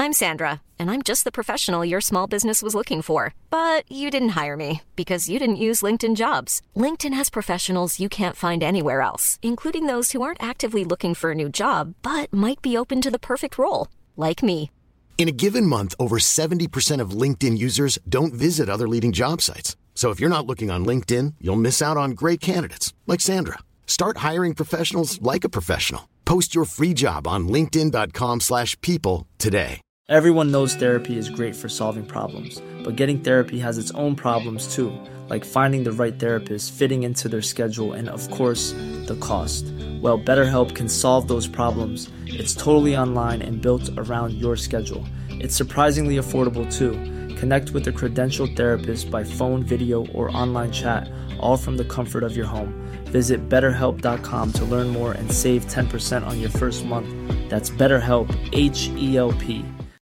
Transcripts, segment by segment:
I'm Sandra, and I'm just the professional your small business was looking for. But you didn't hire me because you didn't use LinkedIn Jobs. LinkedIn has professionals you can't find anywhere else, including those who aren't actively looking for a new job, but might be open to the perfect role, like me. In a given month, over 70% of LinkedIn users don't visit other leading job sites. So if you're not looking on LinkedIn, you'll miss out on great candidates like Sandra. Start hiring professionals like a professional. Post your free job on linkedin.com/people today. Everyone knows therapy is great for solving problems, but getting therapy has its own problems too, like finding the right therapist, fitting into their schedule, and of course, the cost. Well, BetterHelp can solve those problems. It's totally online and built around your schedule. It's surprisingly affordable too. Connect with a credentialed therapist by phone, video, or online chat, all from the comfort of your home. Visit BetterHelp.com to learn more and save 10% on your first month. That's BetterHelp, H-E-L-P.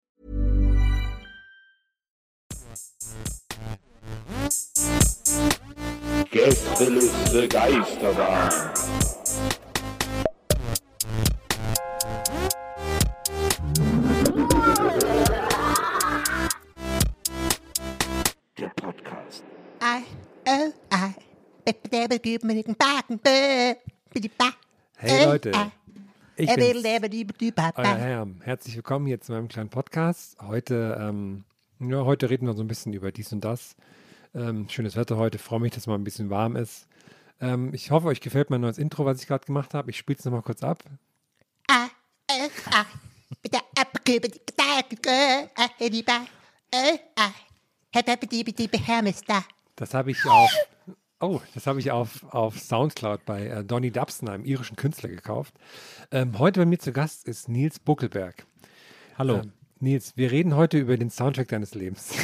Gästeliste Geisterbahn. Der Podcast. Hey Leute, ich bin's, euer Herr. Herzlich willkommen hier zu meinem kleinen Podcast. Heute reden wir so ein bisschen über dies und das. Schönes Wetter heute, freue mich, dass es mal ein bisschen warm ist. Ich hoffe, euch gefällt mein neues Intro, was ich gerade gemacht habe. Ich spiele es nochmal kurz ab. Das habe ich auf Soundcloud bei Donny Dubson, einem irischen Künstler, gekauft. Heute bei mir zu Gast ist Nils Buckelberg. Hallo. Nils, wir reden heute über den Soundtrack deines Lebens.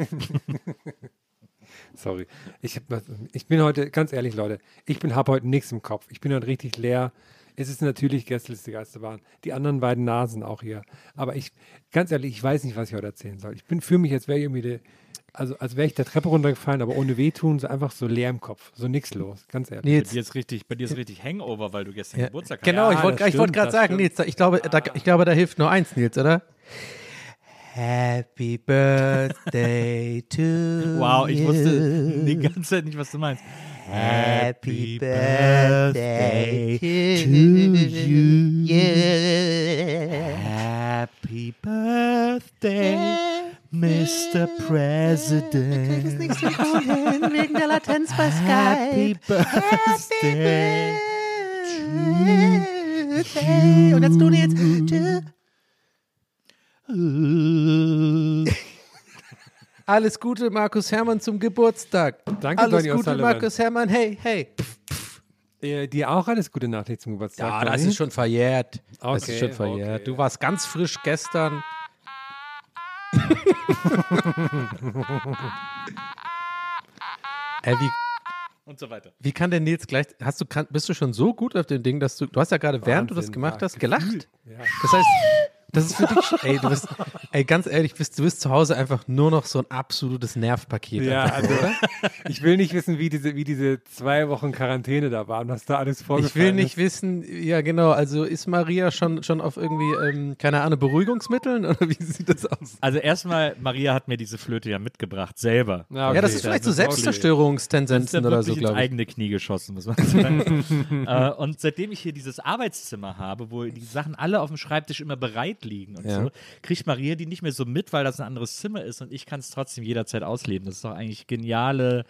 Sorry. Ich bin heute, ganz ehrlich, Leute, habe heute nichts im Kopf. Ich bin heute richtig leer. Es ist natürlich Gästeliste Geisterbahn. Die anderen beiden Nasen auch hier. Aber ganz ehrlich, ich weiß nicht, was ich heute erzählen soll. Ich fühle mich, als wäre ich irgendwie als wäre ich der Treppe runtergefallen, aber ohne wehtun, so einfach so leer im Kopf. So nichts los, ganz ehrlich. Nils. Bei dir ist richtig Hangover, weil du gestern Geburtstag hattest. Genau, ich wollte gerade sagen, Nils, ich glaube, da hilft nur eins, Nils, oder? Happy Birthday to you. Wow, ich wusste die ganze Zeit nicht, was du meinst. Happy Birthday to you. Happy Birthday, Mr. President. Das ist nicht so gut hin, wegen der Latenz bei Skype. Happy Birthday to you. Und jetzt du, Nils. Alles Gute, Markus Herrmann, zum Geburtstag. Danke, alles Donny Gute, O'Sullivan. Markus Herrmann. Hey. Dir auch alles Gute Nachträge zum Geburtstag. Ja, das ist schon verjährt. Das Okay, ist schon verjährt. okay. Du warst ganz frisch gestern. Und so weiter. Wie kann der Nils gleich, bist du schon so gut auf dem Ding, dass du hast ja gerade, während du das gemacht hast, gelacht. Ja. Das heißt, das ist für dich, ganz ehrlich, du bist zu Hause einfach nur noch so ein absolutes Nervpaket. Ja, also ich will nicht wissen, wie diese 2 Wochen Quarantäne da waren, was da alles vorgefallen ist. Ich will nicht wissen, ja genau, also ist Maria schon auf irgendwie, keine Ahnung, Beruhigungsmitteln oder wie sieht das aus? Also erstmal, Maria hat mir diese Flöte ja mitgebracht, selber. Ja, okay. Ja, das ist vielleicht so Selbstzerstörungstendenzen oder so, ins glaube ich. eigene Knie geschossen, muss man sagen. Und seitdem ich hier dieses Arbeitszimmer habe, wo die Sachen alle auf dem Schreibtisch immer bereit liegen und so, kriegt Maria die nicht mehr so mit, weil das ein anderes Zimmer ist und ich kann es trotzdem jederzeit ausleben. Das ist doch eigentlich geniale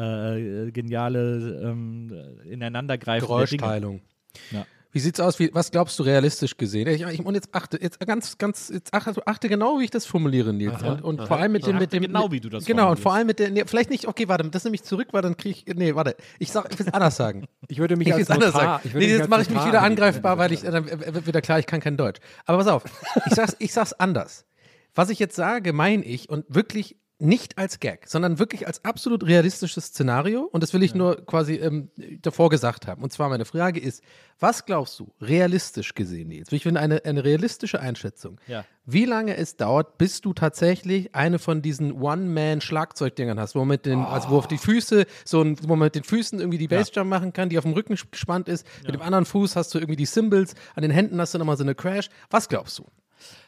Ineinandergreifen. Geräuschteilung. Ja. Wie sieht's aus? Was glaubst du realistisch gesehen? Und jetzt achte genau, wie ich das formuliere, Nils. Und vor allem mit dem genau, wie du das Genau, und formulierst. vor allem mit der, vielleicht nicht, okay, warte, das nehme ich zurück, weil dann kriege ich, ich will es anders sagen. Ich würde mich Ich will als es anders Notar, sagen. Jetzt mache ich mich wieder angreifbar, weil dann wird wieder klar, ich kann kein Deutsch. Aber pass auf, ich sag's anders. Was ich jetzt sage, meine ich und wirklich nicht als Gag, sondern wirklich als absolut realistisches Szenario. Und das will ich nur quasi davor gesagt haben. Und zwar meine Frage ist, was glaubst du, realistisch gesehen jetzt? Ich finde eine realistische Einschätzung. Ja. Wie lange es dauert, bis du tatsächlich eine von diesen One-Man-Schlagzeugdingern hast, wo man wo auf die Füße, wo man mit den Füßen irgendwie die Bassdrum machen kann, die auf dem Rücken gespannt ist. Mit dem anderen Fuß hast du irgendwie die Cymbals, an den Händen hast du nochmal so eine Crash. Was glaubst du?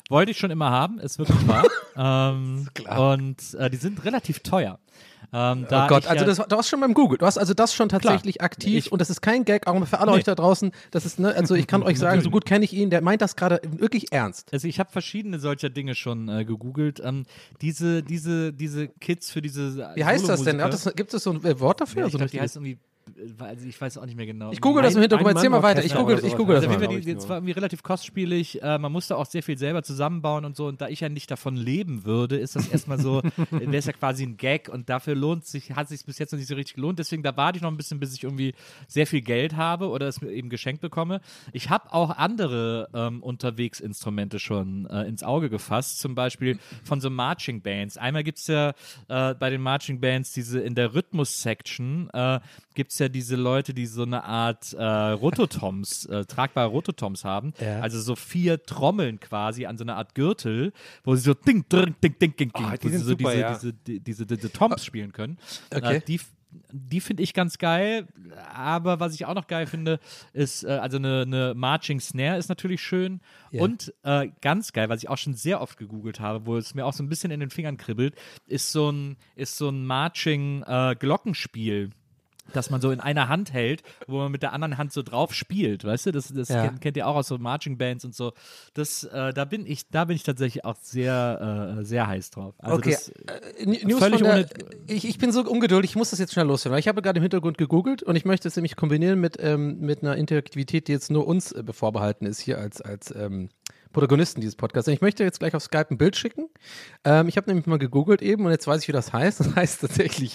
Wollte ich schon immer haben, ist wirklich wahr. Und die sind relativ teuer. Oh Gott, also du warst schon beim Google. Du hast also das schon tatsächlich aktiv und das ist kein Gag, auch für alle euch da draußen. Das ist, ne, also ich kann euch sagen, so gut kenne ich ihn, der meint das gerade wirklich ernst. Also ich habe verschiedene solcher Dinge schon gegoogelt. Diese Kids für diese Wie heißt das denn? Gibt es so ein Wort dafür? Ja, ich so glaube, die heißt irgendwie, also ich weiß auch nicht mehr genau. Ich google das im Hintergrund, erzähl mal weiter. Ich google das Also mal. das war irgendwie relativ kostspielig. Man musste auch sehr viel selber zusammenbauen und so. Und da ich ja nicht davon leben würde, ist das erstmal so, wäre es ja quasi ein Gag. Und dafür hat sich bis jetzt noch nicht so richtig gelohnt. Deswegen, da warte ich noch ein bisschen, bis ich irgendwie sehr viel Geld habe oder es eben geschenkt bekomme. Ich habe auch andere Unterwegsinstrumente schon ins Auge gefasst. Zum Beispiel von so Marching Bands. Einmal gibt es ja bei den Marching Bands in der Rhythmus-Section gibt es ja diese Leute, die so eine Art Rototoms, tragbare Rototoms haben. Ja. Also so 4 Trommeln quasi an so einer Art Gürtel, wo sie so ding, ding, ding, ding, ding, wo sie so diese Toms spielen können. Okay. Die finde ich ganz geil, aber was ich auch noch geil finde, ist, also eine Marching Snare ist natürlich schön und ganz geil, was ich auch schon sehr oft gegoogelt habe, wo es mir auch so ein bisschen in den Fingern kribbelt, ist so ein Marching Glockenspiel, das man so in einer Hand hält, wo man mit der anderen Hand so drauf spielt, weißt du? Das kennt ihr auch aus so Marching Bands und so. Da bin ich tatsächlich auch sehr, sehr heiß drauf. Also okay, News ich bin so ungeduldig, ich muss das jetzt schnell loswerden, weil ich habe gerade im Hintergrund gegoogelt und ich möchte es nämlich kombinieren mit einer Interaktivität, die jetzt nur uns vorbehalten ist hier als Protagonisten dieses Podcasts. Und ich möchte jetzt gleich auf Skype ein Bild schicken. Ich habe nämlich mal gegoogelt eben und jetzt weiß ich, wie das heißt. Das heißt tatsächlich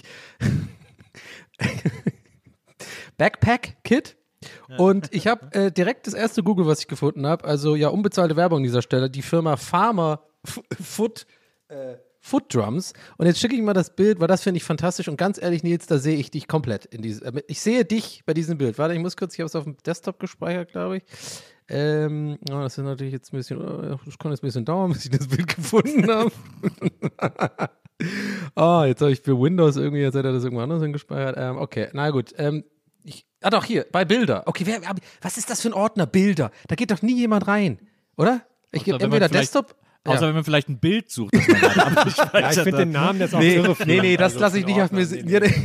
Backpack Kit. Und ich habe direkt das erste Google, was ich gefunden habe, also ja, unbezahlte Werbung an dieser Stelle, die Firma Farmer Foot Drums. Und jetzt schicke ich mal das Bild, weil das finde ich fantastisch. Und ganz ehrlich, Nils, da sehe ich dich komplett in diesem. Ich sehe dich bei diesem Bild. Warte, ich muss kurz, ich habe es auf dem Desktop gespeichert, glaube ich. Das ist natürlich jetzt ein bisschen, das kann jetzt ein bisschen dauern, bis ich das Bild gefunden habe. Jetzt habe ich für Windows irgendwie, jetzt hat er das irgendwo anders hingespeichert. Okay, na gut. Doch, hier, bei Bilder. Okay, was ist das für ein Ordner? Bilder. Da geht doch nie jemand rein, oder? Ich gebe entweder Desktop. Außer wenn man vielleicht ein Bild sucht. Das man ja, ich finde den Namen jetzt auch irre. Nee, das lasse ich nicht auf mir.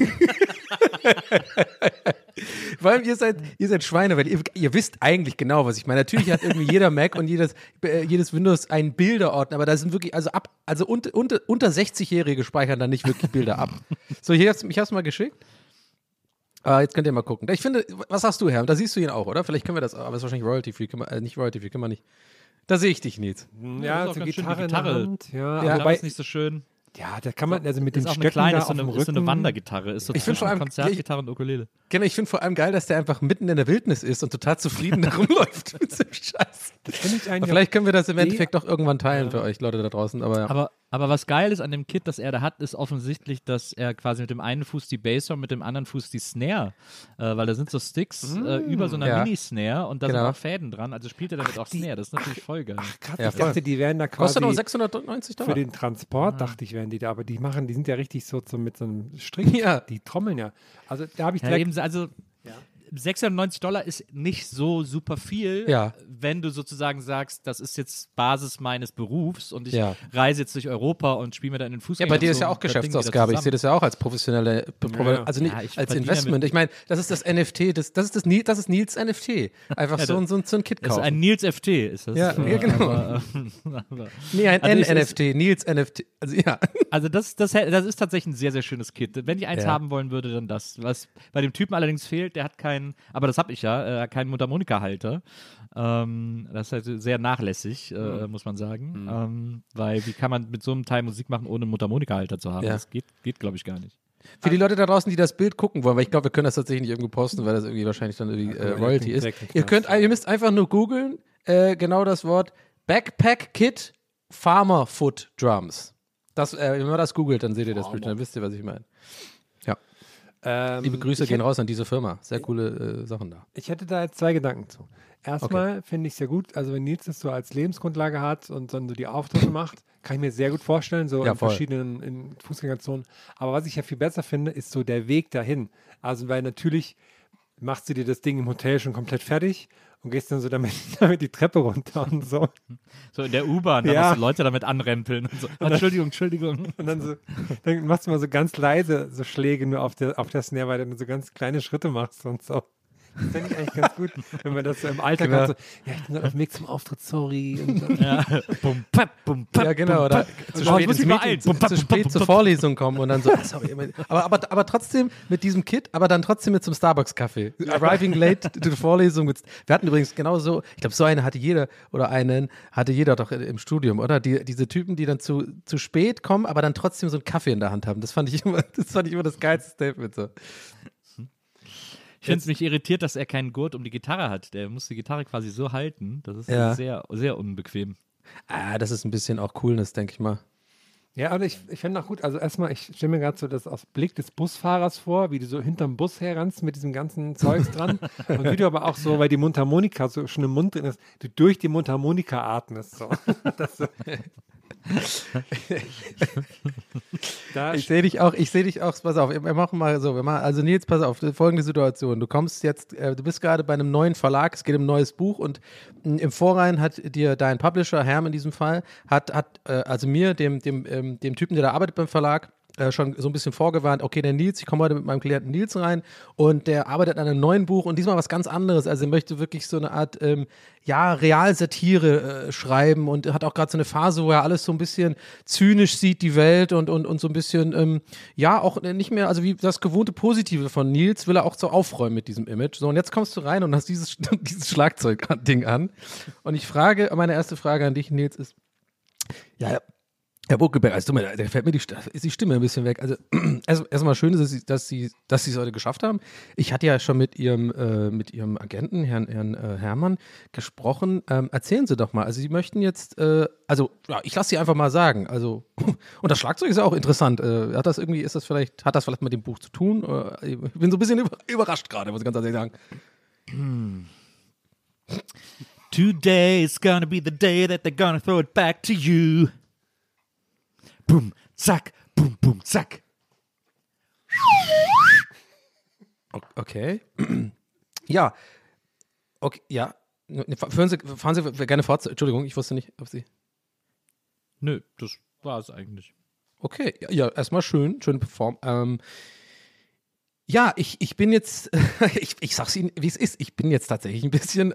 Vor allem, ihr seid Schweine, weil ihr wisst eigentlich genau, was ich meine. Natürlich hat irgendwie jeder Mac und jedes Windows einen Bilderordner, aber da sind wirklich, also unter 60-Jährige speichern da nicht wirklich Bilder ab. So, ich hab's mal geschickt. Jetzt könnt ihr mal gucken. Ich finde, was sagst du, Herr? Da siehst du ihn auch, oder? Vielleicht können wir das, aber es ist wahrscheinlich Royalty-free, nicht Royalty-free, können wir nicht. Da sehe ich dich, Nils. Ja, so Gitarre in der Hand. Ja, aber ist nicht so schön. Ja, da kann man, also mit den Stöcken eine kleine, da auf dem Rücken. Ist so eine Wandergitarre, ist so zwischen Konzertgitarre und Ukulele. Genau, ich finde vor allem geil, dass der einfach mitten in der Wildnis ist und total zufrieden da rumläuft mit so einem Scheiß. Das finde ich eigentlich. Vielleicht können wir das im Endeffekt doch irgendwann teilen für euch Leute da draußen. Aber was geil ist an dem Kit, das er da hat, ist offensichtlich, dass er quasi mit dem einen Fuß die Bassdrum, mit dem anderen Fuß die Snare, weil da sind so Sticks über so einer Mini-Snare und da sind auch Fäden dran, also spielt er damit auch Snare, das ist natürlich voll geil. Ach krass, ich dachte, die wären da quasi kostet noch $690. Für den Transport, dachte ich, wären die da, aber die sind ja richtig so mit so einem Strick, die trommeln ja. Also da habe ich direkt... $690 ist nicht so super viel, wenn du sozusagen sagst, das ist jetzt Basis meines Berufs und ich reise jetzt durch Europa und spiele mir da in den Fuß. Ja, bei dir ist ja auch Geschäftsausgabe. Ich sehe das ja auch als professionelle, also nicht als Investment. Ich meine, das ist das NFT, das ist Nils NFT. Einfach so ein Kit kaufen. Das ist ein Nils FT, ist das. Ja, genau. Nee, ein NFT, Nils NFT. Also ja. Also das ist tatsächlich ein sehr, sehr schönes Kit. Wenn ich eins haben wollen würde, dann das. Was bei dem Typen allerdings fehlt, der hat aber das habe ich ja, keinen Mundharmonikahalter. Das ist halt sehr nachlässig, muss man sagen. Weil wie kann man mit so einem Teil Musik machen, ohne einen Mundharmonikahalter zu haben? Das geht glaube ich, gar nicht. Für die Leute da draußen, die das Bild gucken wollen, weil ich glaube, wir können das tatsächlich nicht irgendwo posten, weil das irgendwie wahrscheinlich dann irgendwie Royalty ist. Ihr müsst einfach nur googeln, genau das Wort Backpack Kit Farmer Foot Drums. Wenn man das googelt, dann seht ihr das Bild, dann wisst ihr, was ich meine. Liebe Grüße gehen raus an diese Firma. Sehr coole Sachen da. Ich hätte da jetzt 2 Gedanken zu. Erstmal finde ich es sehr gut, also wenn Nils das so als Lebensgrundlage hat und dann so die Auftritte macht, kann ich mir sehr gut vorstellen, so in verschiedenen Fußgängerzonen. Aber was ich ja viel besser finde, ist so der Weg dahin. Also weil natürlich machst du dir das Ding im Hotel schon komplett fertig und gehst dann so damit die Treppe runter und so. So in der U-Bahn, da Ja. musst du Leute damit anrempeln und so. Entschuldigung. Und dann machst du mal so ganz leise so Schläge nur auf der Snare, weil du dann so ganz kleine Schritte machst und so. Das fände ich eigentlich ganz gut, wenn man das so im Alltag hat, so, ja, ich bin gerade auf dem Weg zum Auftritt, sorry. Und so. Ja. Bum, pap, bum, pap, Ja, genau. bum, Oder pap. zu Oh, spät, ich muss ins mich Meeting, beeilen. zu spät zur Vorlesung kommen und dann so, sorry. Aber trotzdem mit diesem Kit, aber dann trotzdem mit zum Starbucks-Kaffee. Arriving late to the Vorlesung. Wir hatten übrigens genauso, ich glaube, so eine hatte jeder doch im Studium, oder? Diese Typen, die dann zu spät kommen, aber dann trotzdem so einen Kaffee in der Hand haben. Das fand ich immer das geilste Statement. So. Ich finde es mich irritiert, dass er keinen Gurt um die Gitarre hat. Der muss die Gitarre quasi so halten. Das ist Ja. sehr, sehr unbequem. Das ist ein bisschen auch Coolness, denke ich mal. Ja, aber ich fände auch gut, also erstmal, ich stelle mir gerade so das aus Blick des Busfahrers vor, wie du so hinterm Bus herrannst mit diesem ganzen Zeugs dran und wie du aber auch so, weil die Mundharmonika so schon im Mund drin ist, du durch die Mundharmonika atmest. So. Das so. Da Ich sehe dich auch, pass auf, wir machen mal so, also Nils, pass auf, folgende Situation, du kommst jetzt, du bist gerade bei einem neuen Verlag, es geht um ein neues Buch und im Vorrein hat dir dein Publisher, Herm in diesem Fall, also mir, dem Typen, der da arbeitet beim Verlag, schon so ein bisschen vorgewarnt, okay, der Nils, ich komme heute mit meinem Klienten Nils rein und der arbeitet an einem neuen Buch und diesmal was ganz anderes, also er möchte wirklich so eine Art, Realsatire schreiben und hat auch gerade so eine Phase, wo er alles so ein bisschen zynisch sieht, die Welt und so ein bisschen, auch nicht mehr, also wie das gewohnte Positive von Nils will er auch so aufräumen mit diesem Image. So, und jetzt kommst du rein und hast dieses Schlagzeug-Ding an und meine erste Frage an dich, Nils, ist, ja, Herr Buckelberg, also da fällt mir die Stimme ein bisschen weg. Also erstmal schön, dass Sie es heute geschafft haben. Ich hatte ja schon mit Ihrem Agenten, Herrn Herrmann, gesprochen. Erzählen Sie doch mal. Also Sie möchten jetzt, ich lasse Sie einfach mal sagen. Also und das Schlagzeug ist ja auch interessant. Hat das vielleicht mit dem Buch zu tun? Ich bin so ein bisschen überrascht gerade, muss ich ganz ehrlich sagen. Today is gonna be the day that they're gonna throw it back to you. Bum, zack, bum, bum, zack. Okay. Ja. Okay, ja. Fahren Sie gerne fort. Entschuldigung, ich wusste nicht, ob Sie. Nö, das war es eigentlich. Okay, ja, erstmal schön performt. Ja, ich bin jetzt, ich sag's Ihnen, wie es ist, ich bin jetzt tatsächlich ein bisschen,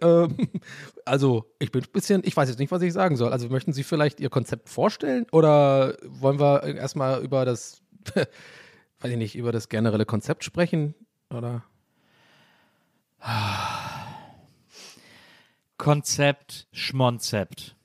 ich weiß jetzt nicht, was ich sagen soll. Also möchten Sie vielleicht Ihr Konzept vorstellen oder wollen wir erstmal über das, weiß ich nicht, über das generelle Konzept sprechen, oder? Konzept, Schmonzept.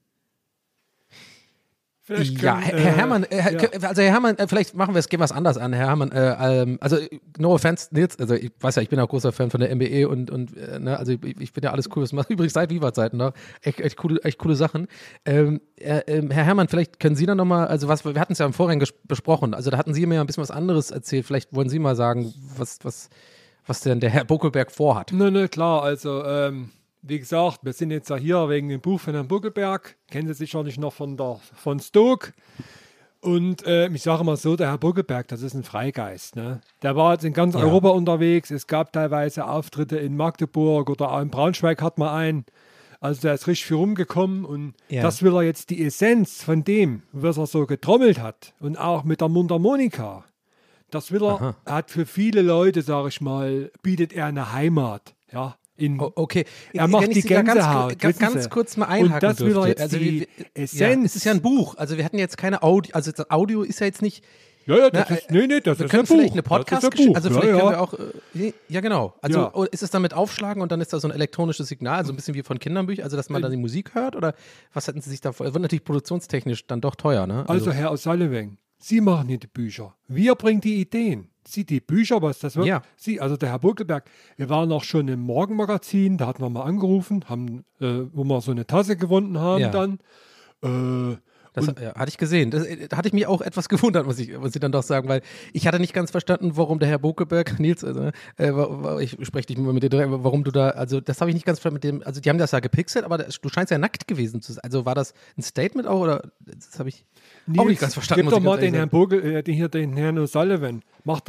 Ja, Herr Herrmann, Herr Herrmann, vielleicht gehen wir es anders an, Herr Herrmann, also no offense, Nils, also ich weiß ja, ich bin auch großer Fan von der MBE und also ich bin ja alles cool, was macht übrigens seit Viva-Zeiten noch, echt coole Sachen. Herr Herrmann, vielleicht können Sie dann nochmal, also wir hatten es ja im Vorhinein besprochen, also da hatten Sie mir ja ein bisschen was anderes erzählt, vielleicht wollen Sie mal sagen, was denn der Herr Buckelberg vorhat. Ne, klar, also, wie gesagt, wir sind jetzt ja hier wegen dem Buch von Herrn Buckelberg. Kennen Sie sicherlich noch von Stoke. Und ich sage mal so, der Herr Buckelberg, das ist ein Freigeist. Ne? Der war jetzt in ganz Europa unterwegs. Es gab teilweise Auftritte in Magdeburg oder auch in Braunschweig hat man einen. Also der ist richtig viel rumgekommen und das will er jetzt die Essenz von dem, was er so getrommelt hat und auch mit der Mundharmonika. Das will er, er hat für viele Leute, sage ich mal, bietet er eine Heimat. Ja. Okay, er macht wenn ich die Sie da Gänsehaut. ganz kurz mal einhaken und das will er dürfte. jetzt Also die es Essenz. ist ja ein Buch, also wir hatten jetzt keine Audio, also das Audio ist ja jetzt nicht. Ja, das ist, das wir ist können ein vielleicht Buch. eine podcast Das ist ein Buch. also vielleicht können wir auch, ja genau, also ist es dann mit Aufschlagen und dann ist da so ein elektronisches Signal, so ein bisschen wie von Kinderbüchern, also dass man dann die Musik hört oder was hätten Sie sich da vor? Das wird natürlich produktionstechnisch dann doch teuer, ne? Also Herr O'Sullivan, Sie machen hier die Bücher. Wir bringen die Ideen. Sie die Bücher, was das wird. Ja. Sie, also der Herr Buckelberg, wir waren auch schon im Morgenmagazin, da hatten wir mal angerufen, wo wir so eine Tasse gewonnen haben dann. Das hatte ich gesehen. Da hatte ich mich auch etwas gewundert, muss ich dann doch sagen, weil ich hatte nicht ganz verstanden, warum der Herr Bokeberg, Nils, ich spreche dich mal mit dir direkt, warum du da, also das habe ich nicht ganz verstanden mit dem, also die haben das ja gepixelt, aber du scheinst ja nackt gewesen zu sein. Also war das ein Statement auch oder das habe ich Nils, auch nicht ganz verstanden. Gib doch mal den Herrn den Herrn O'Sullivan. Lade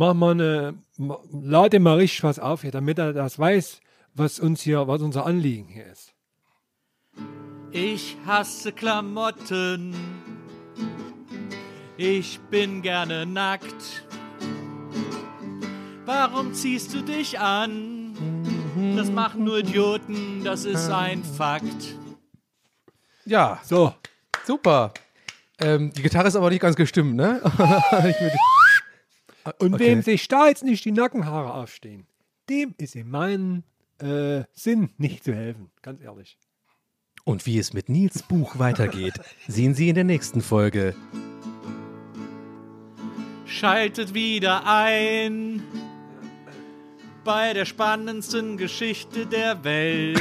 mal richtig was auf hier, damit er das weiß, was unser Anliegen hier ist. Ich hasse Klamotten. Ich bin gerne nackt. Warum ziehst du dich an? Das machen nur Idioten, das ist ein Fakt. Ja, So. super. Die Gitarre ist aber nicht ganz gestimmt, ne? Und Okay. wem sich da jetzt nicht die Nackenhaare aufstehen, dem ist in meinem Sinn nicht zu helfen, ganz ehrlich. Und wie es mit Nils Buch weitergeht, sehen Sie in der nächsten Folge. Schaltet wieder ein bei der spannendsten Geschichte der Welt.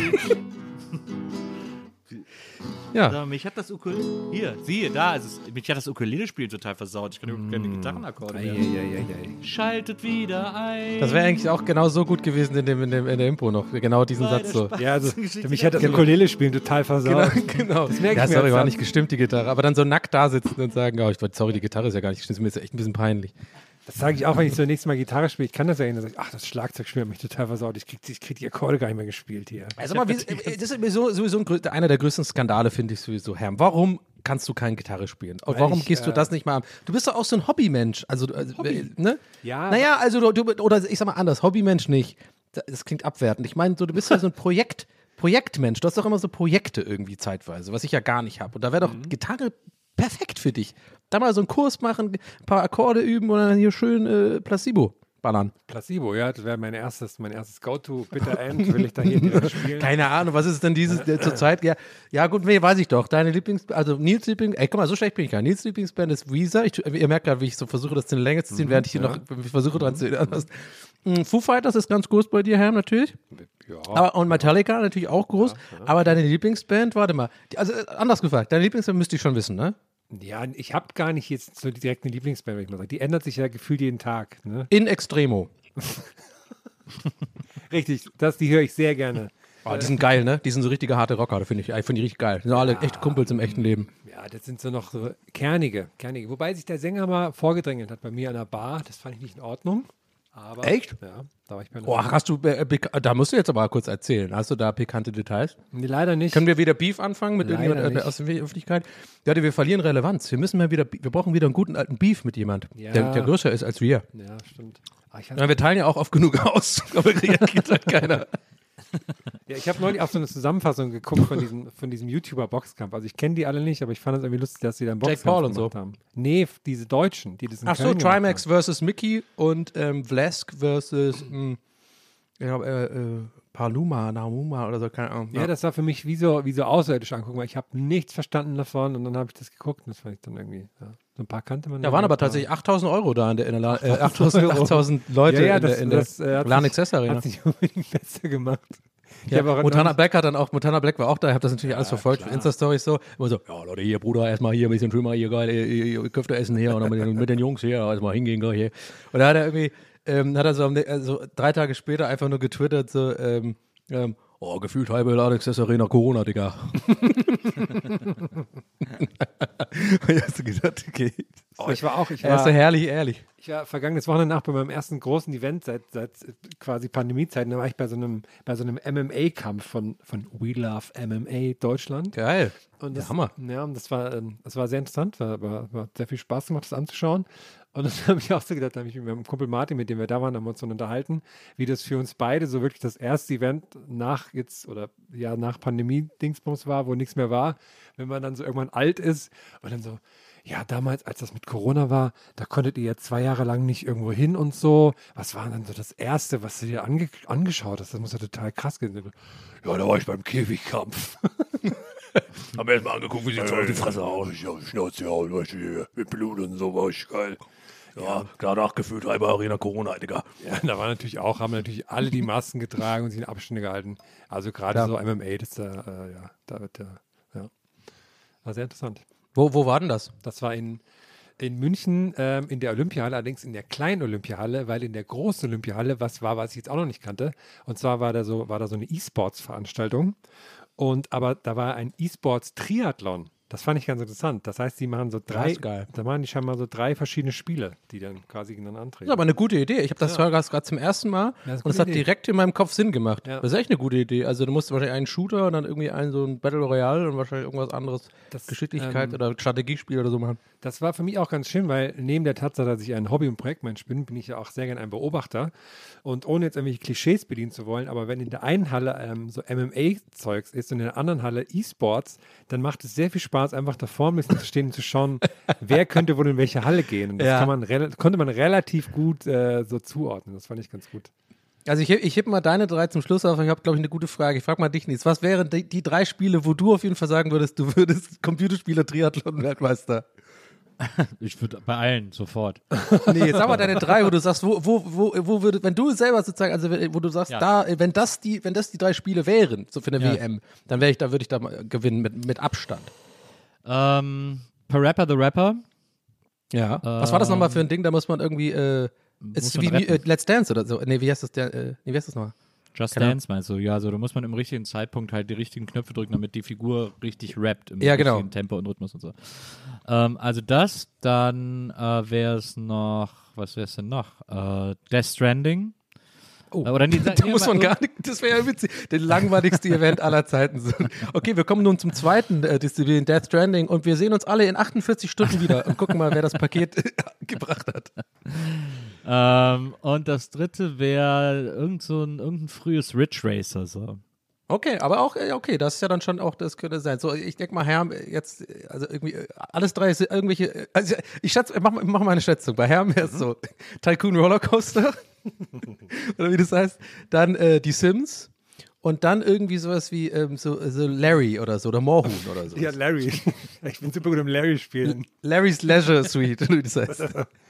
Ja, So, mich hat das Ukulele. Hier, siehe, da ist es. Mich hat das Ukulele-Spiel total versaut. Ich kann überhaupt keine Gitarrenakkorde mehr. Schaltet wieder ein. das wäre eigentlich auch genau so gut gewesen in der Impro noch, genau diesen Satz so. Ja, also mich hat das Ukulele-Spielen total versaut. Genau. Das merke Ja, ich mir sorry, jetzt war ab. nicht gestimmt, die Gitarre. Aber dann so nackt da sitzen und sagen, oh, sorry, die Gitarre ist ja gar nicht gestimmt, ist mir jetzt echt ein bisschen peinlich. Das sage ich auch, wenn ich so nächstes Mal Gitarre spiele. Ich kann das ja nicht. Ach, das Schlagzeugspiel hat mich total versaut. Ich krieg die Akkorde gar nicht mehr gespielt hier. Also mal, das ist sowieso einer der größten Skandale, finde ich sowieso, Herr. Warum kannst du keine Gitarre spielen? Und warum gehst du das nicht mal an? Du bist doch auch so ein Hobbymensch. Also, ne? Ja. Naja, also oder ich sag mal anders, Hobbymensch nicht. Das klingt abwertend. Ich meine, du bist ja so ein Projektmensch. Du hast doch immer so Projekte irgendwie zeitweise, was ich ja gar nicht habe. Und da wäre doch Gitarre perfekt für dich. Da mal so einen Kurs machen, ein paar Akkorde üben und dann hier schön Placebo ballern. Placebo, ja, das wäre mein erstes Go-To. Bitter End will ich da hier direkt spielen. Keine Ahnung, was ist denn dieses zur Zeit? Ja gut, nee, weiß ich doch. Deine also Nils guck mal, so schlecht bin ich gar nicht. Nils Lieblingsband ist Weezer. Ihr merkt gerade, wie ich so versuche, das in die Länge zu ziehen, während ich hier noch versuche dran zu erinnern. Foo Fighters ist ganz groß bei dir, Herr, natürlich. Ja. Und Metallica natürlich auch groß. Aber deine Lieblingsband, warte mal. Also anders gefragt, deine Lieblingsband müsste ich schon wissen, ne? Ja, ich habe gar nicht jetzt so direkt eine Lieblingsband, würde ich mal sagen. Die ändert sich ja gefühlt jeden Tag. Ne? In Extremo. Richtig, die höre ich sehr gerne. Oh, die sind geil, ne? Die sind so richtige harte Rocker, finde ich richtig geil. Die sind alle echt Kumpels im echten Leben. Ja, das sind so noch so kernige. Wobei sich der Sänger mal vorgedrängelt hat bei mir an der Bar. Das fand ich nicht in Ordnung. Aber, Echt? Ja, da war ich bei einer Boah, hast du, da musst du jetzt aber kurz erzählen. Hast du da pikante Details? Nee, leider nicht. Können wir wieder Beef anfangen mit Leider irgendjemand nicht. aus der Öffentlichkeit? Ja, wir verlieren Relevanz. Wir brauchen wieder einen guten alten Beef mit jemand, Ja. der größer ist als wir. Ja, stimmt. Ja, wir teilen ja auch oft genug aus, aber reagiert halt keiner. Ja, ich habe neulich auch so eine Zusammenfassung geguckt von diesem YouTuber-Boxkampf. Also ich kenne die alle nicht, aber ich fand es irgendwie lustig, dass sie da einen Jake Boxkampf Paul und gemacht so. haben. Nee, diese Deutschen, die das in Ach so, Köln gemacht Trimax haben. versus Mickey und Vlask versus Naumuma oder so, keine Ahnung. Ja, das war für mich wie so außerirdisch angucken, weil ich habe nichts verstanden davon und dann habe ich das geguckt und das fand ich dann irgendwie, so ein paar kannte man. Da waren aber tatsächlich 8.000 Euro da in der 8.000 8.000 Leute Ja, in der hat LAN Access Arena. Hat sich unbedingt besser gemacht. Ich Ja, habe auch Montana Black war auch da, ich habe das natürlich alles verfolgt, klar. Insta-Stories so, immer so, ja Leute, hier Bruder, erstmal hier ein bisschen schön mal hier geil, Köfte essen hier und dann mit den Jungs hier, erstmal hingehen gleich hier. Und da hat er irgendwie, so 3 Tage später einfach nur getwittert so, gefühlt halbe LAN Access Arena Corona, Digga. Und ich hast du gedacht, okay. Ich war Er ist so herrlich ehrlich. Ich war vergangenes Wochenende nach bei meinem ersten großen Event seit quasi Pandemiezeiten. Da war ich bei so einem MMA-Kampf von We Love MMA Deutschland. Geil. Und Der Hammer. Ja, und das war sehr interessant, war sehr viel Spaß gemacht, das anzuschauen. Und dann habe ich auch so gedacht, da habe ich mit meinem Kumpel Martin, mit dem wir da waren, haben wir uns dann unterhalten, wie das für uns beide so wirklich das erste Event nach Pandemie-Dingsbums war, wo nichts mehr war, wenn man dann so irgendwann alt ist und dann so, ja, damals, als das mit Corona war, da konntet ihr ja 2 Jahre lang nicht irgendwo hin und so. Was war denn so das Erste, was du dir angeschaut hast? Das muss ja total krass gehen. Ja, da war ich beim Käfigkampf. Haben wir erst mal angeguckt, wie sie auf die Fresse hauen. Ja, Schnauze hauen, weißt du, hier, mit Blut und so, war ich geil. Ja, danach gefühlt halbe Arena Corona, Digga. Ja, da haben natürlich alle die Masken getragen und sich in Abstände gehalten. Also gerade so MMA, das war sehr interessant. Wo war denn das? Das war in München in der Olympiahalle, allerdings in der kleinen Olympiahalle, weil in der großen Olympiahalle was ich jetzt auch noch nicht kannte. Und zwar war da so eine E-Sports-Veranstaltung. Aber da war ein E-Sports-Triathlon. Das fand ich ganz interessant. Das heißt, die machen da machen die scheinbar so 3 verschiedene Spiele, die dann quasi gegeneinander antreten. Das ist aber eine gute Idee. Ich habe das gerade zum ersten Mal und es hat direkt in meinem Kopf Sinn gemacht. Ja. Das ist echt eine gute Idee. Also du musst wahrscheinlich einen Shooter und dann irgendwie so ein Battle Royale und wahrscheinlich irgendwas anderes, Geschicklichkeit oder Strategiespiel oder so machen. Das war für mich auch ganz schön, weil neben der Tatsache, dass ich ein Hobby- und Projektmensch bin ich ja auch sehr gerne ein Beobachter. Und ohne jetzt irgendwelche Klischees bedienen zu wollen, aber wenn in der einen Halle so MMA-Zeugs ist und in der anderen Halle E-Sports, dann macht es sehr viel Spaß, einfach davor ein bisschen zu stehen und zu schauen, wer könnte wohl in welche Halle gehen. Und das konnte man relativ gut so zuordnen. Das fand ich ganz gut. Also ich heb mal deine 3 zum Schluss auf. Ich habe, glaube ich, eine gute Frage. Ich frage mal dich, Nils. Was wären die 3 Spiele, wo du auf jeden Fall sagen würdest, du würdest Computerspieler Triathlon-Weltmeister? Ich würde bei allen sofort. Nee, sag mal deine 3, wo du sagst, wo würde, wenn du selber sozusagen, also wo du sagst, wenn das die 3 Spiele wären, so für eine WM, dann würde ich da mal gewinnen mit Abstand. Parappa the Rapper. Ja. Was war das nochmal für ein Ding? Da muss man irgendwie, ist wie Let's Dance oder so. Nee, wie heißt das nochmal? Just Dance meinst du? Ja, also da muss man im richtigen Zeitpunkt halt die richtigen Knöpfe drücken, damit die Figur richtig rappt im richtigen Tempo und Rhythmus und so. Also das, dann wäre es noch, was wäre es denn noch? Death Stranding. Oh, oder da muss man gar nicht, das wäre ja witzig, der langweiligste Event aller Zeiten. Okay, wir kommen nun zum zweiten Disziplin, Death Stranding, und wir sehen uns alle in 48 Stunden wieder und gucken mal, wer das Paket gebracht hat. Und das dritte wäre irgendein frühes Ridge Racer. So. Okay, aber auch, okay, das ist ja dann schon auch, das könnte sein. So, ich denke mal, Herm, jetzt, also irgendwie, alles 3 sind irgendwelche, also ich schätze, mach mal eine Schätzung. Bei Herm wäre es so Tycoon Rollercoaster, oder wie das heißt, dann die Sims und dann irgendwie sowas wie so Larry oder so, oder Moorhuhn oder so. Ja, Larry. Ich bin super gut im Larry spielen. Larry's Leisure Suite, wie das heißt.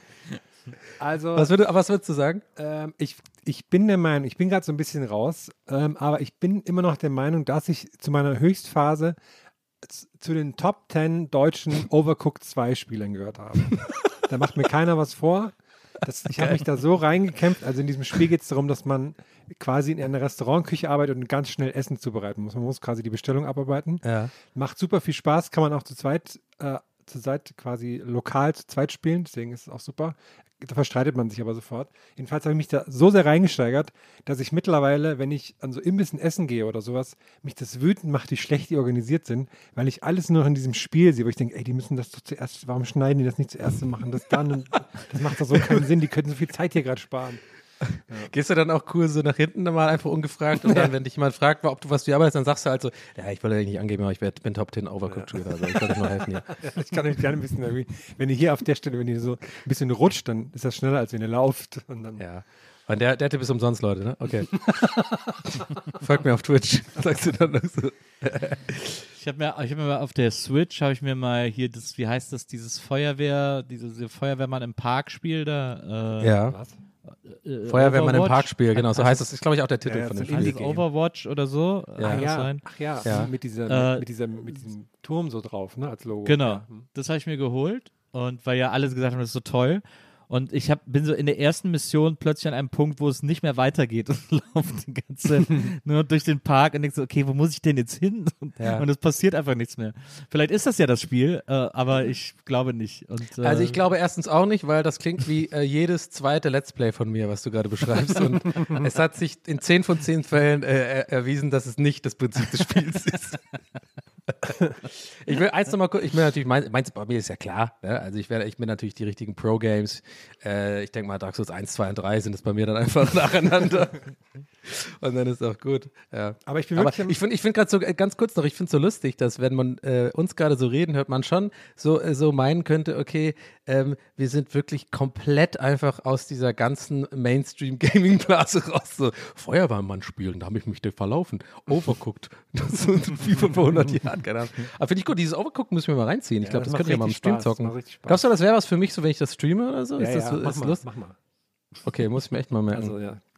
Also, was würdest du sagen? Ich bin der Meinung, ich bin gerade so ein bisschen raus, aber ich bin immer noch der Meinung, dass ich zu meiner Höchstphase zu den Top 10 deutschen Overcooked 2 Spielern gehört habe. Da macht mir keiner was vor. Ich habe mich da so reingekämpft. Also in diesem Spiel geht es darum, dass man quasi in einer Restaurantküche arbeitet und ganz schnell Essen zubereiten muss. Man muss quasi die Bestellung abarbeiten. Ja. Macht super viel Spaß, kann man auch zu zweit quasi lokal zu zweit spielen, deswegen ist es auch super. Da verstreitet man sich aber sofort. Jedenfalls habe ich mich da so sehr reingesteigert, dass ich mittlerweile, wenn ich an so Imbissen essen gehe oder sowas, mich das wütend macht, wie schlecht die organisiert sind, weil ich alles nur noch in diesem Spiel sehe, wo ich denke, ey, die müssen das doch zuerst, warum schneiden die das nicht zuerst und machen das dann? Und das macht doch so keinen Sinn, die könnten so viel Zeit hier gerade sparen. Ja. Gehst du dann auch cool so nach hinten mal einfach ungefragt und dann, wenn dich jemand fragt, ob du was für arbeitest, dann sagst du halt so, ja, ich wollte dich nicht angeben, aber ich bin Top 10 Overcooked Shooter, also ich wollte euch nur helfen hier. Ja, ich kann euch gerne ein bisschen, wenn ihr hier auf der Stelle, wenn ihr so ein bisschen rutscht, dann ist das schneller, als wenn ihr lauft. Und dann ja. Und der Tipp ist umsonst, Leute, ne? Okay. Folgt mir auf Twitch, sagst du dann noch so. Ich hab mir mal auf der Switch, habe ich mir mal hier wie heißt das, dieses diese Feuerwehrmann im Park-Spiel da. Ja. Was? Feuerwehrmann im Parkspiel, genau, so heißt es. Ist, glaube ich, auch der Titel von dem Spiel. Overwatch oder so. Ja. Ach ja. Mit diesem Turm so drauf, ne, als Logo. Genau, ja. Das habe ich mir geholt und weil ja alle gesagt haben, das ist so toll. Und ich bin so in der ersten Mission plötzlich an einem Punkt, wo es nicht mehr weitergeht und laufe die ganze nur durch den Park und denke so, okay, wo muss ich denn jetzt hin? Und es passiert einfach nichts mehr. Vielleicht ist das ja das Spiel, aber ich glaube nicht. Und, also ich glaube erstens auch nicht, weil das klingt wie jedes zweite Let's Play von mir, was du gerade beschreibst. Und es hat sich in 10 von 10 Fällen erwiesen, dass es nicht das Prinzip des Spiels ist. Ich will eins nochmal kurz, ich will natürlich, meins bei mir ist ja klar, ne? Also ich bin natürlich die richtigen Pro-Games, ich denke mal Dark Souls 1, 2 und 3 sind es bei mir dann einfach nacheinander und dann ist auch gut, ja. Aber ich finde gerade so, ganz kurz noch, ich finde es so lustig, dass wenn man uns gerade so reden hört, man schon so meinen könnte, okay, wir sind wirklich komplett einfach aus dieser ganzen Mainstream-Gaming-Blase raus, so Feuerwehrmann spielen, da habe ich mich verlaufen, Overcooked, das sind FIFA vor 100 Jahren, keine Ahnung. Aber finde ich gut, dieses Overcooked müssen wir mal reinziehen. Ich glaube, das könnte ich ja mal im Stream zocken. Glaubst du, das wäre was für mich, so wenn ich das streame oder so? Mach mal. Okay, muss ich mir echt mal merken. Also ja,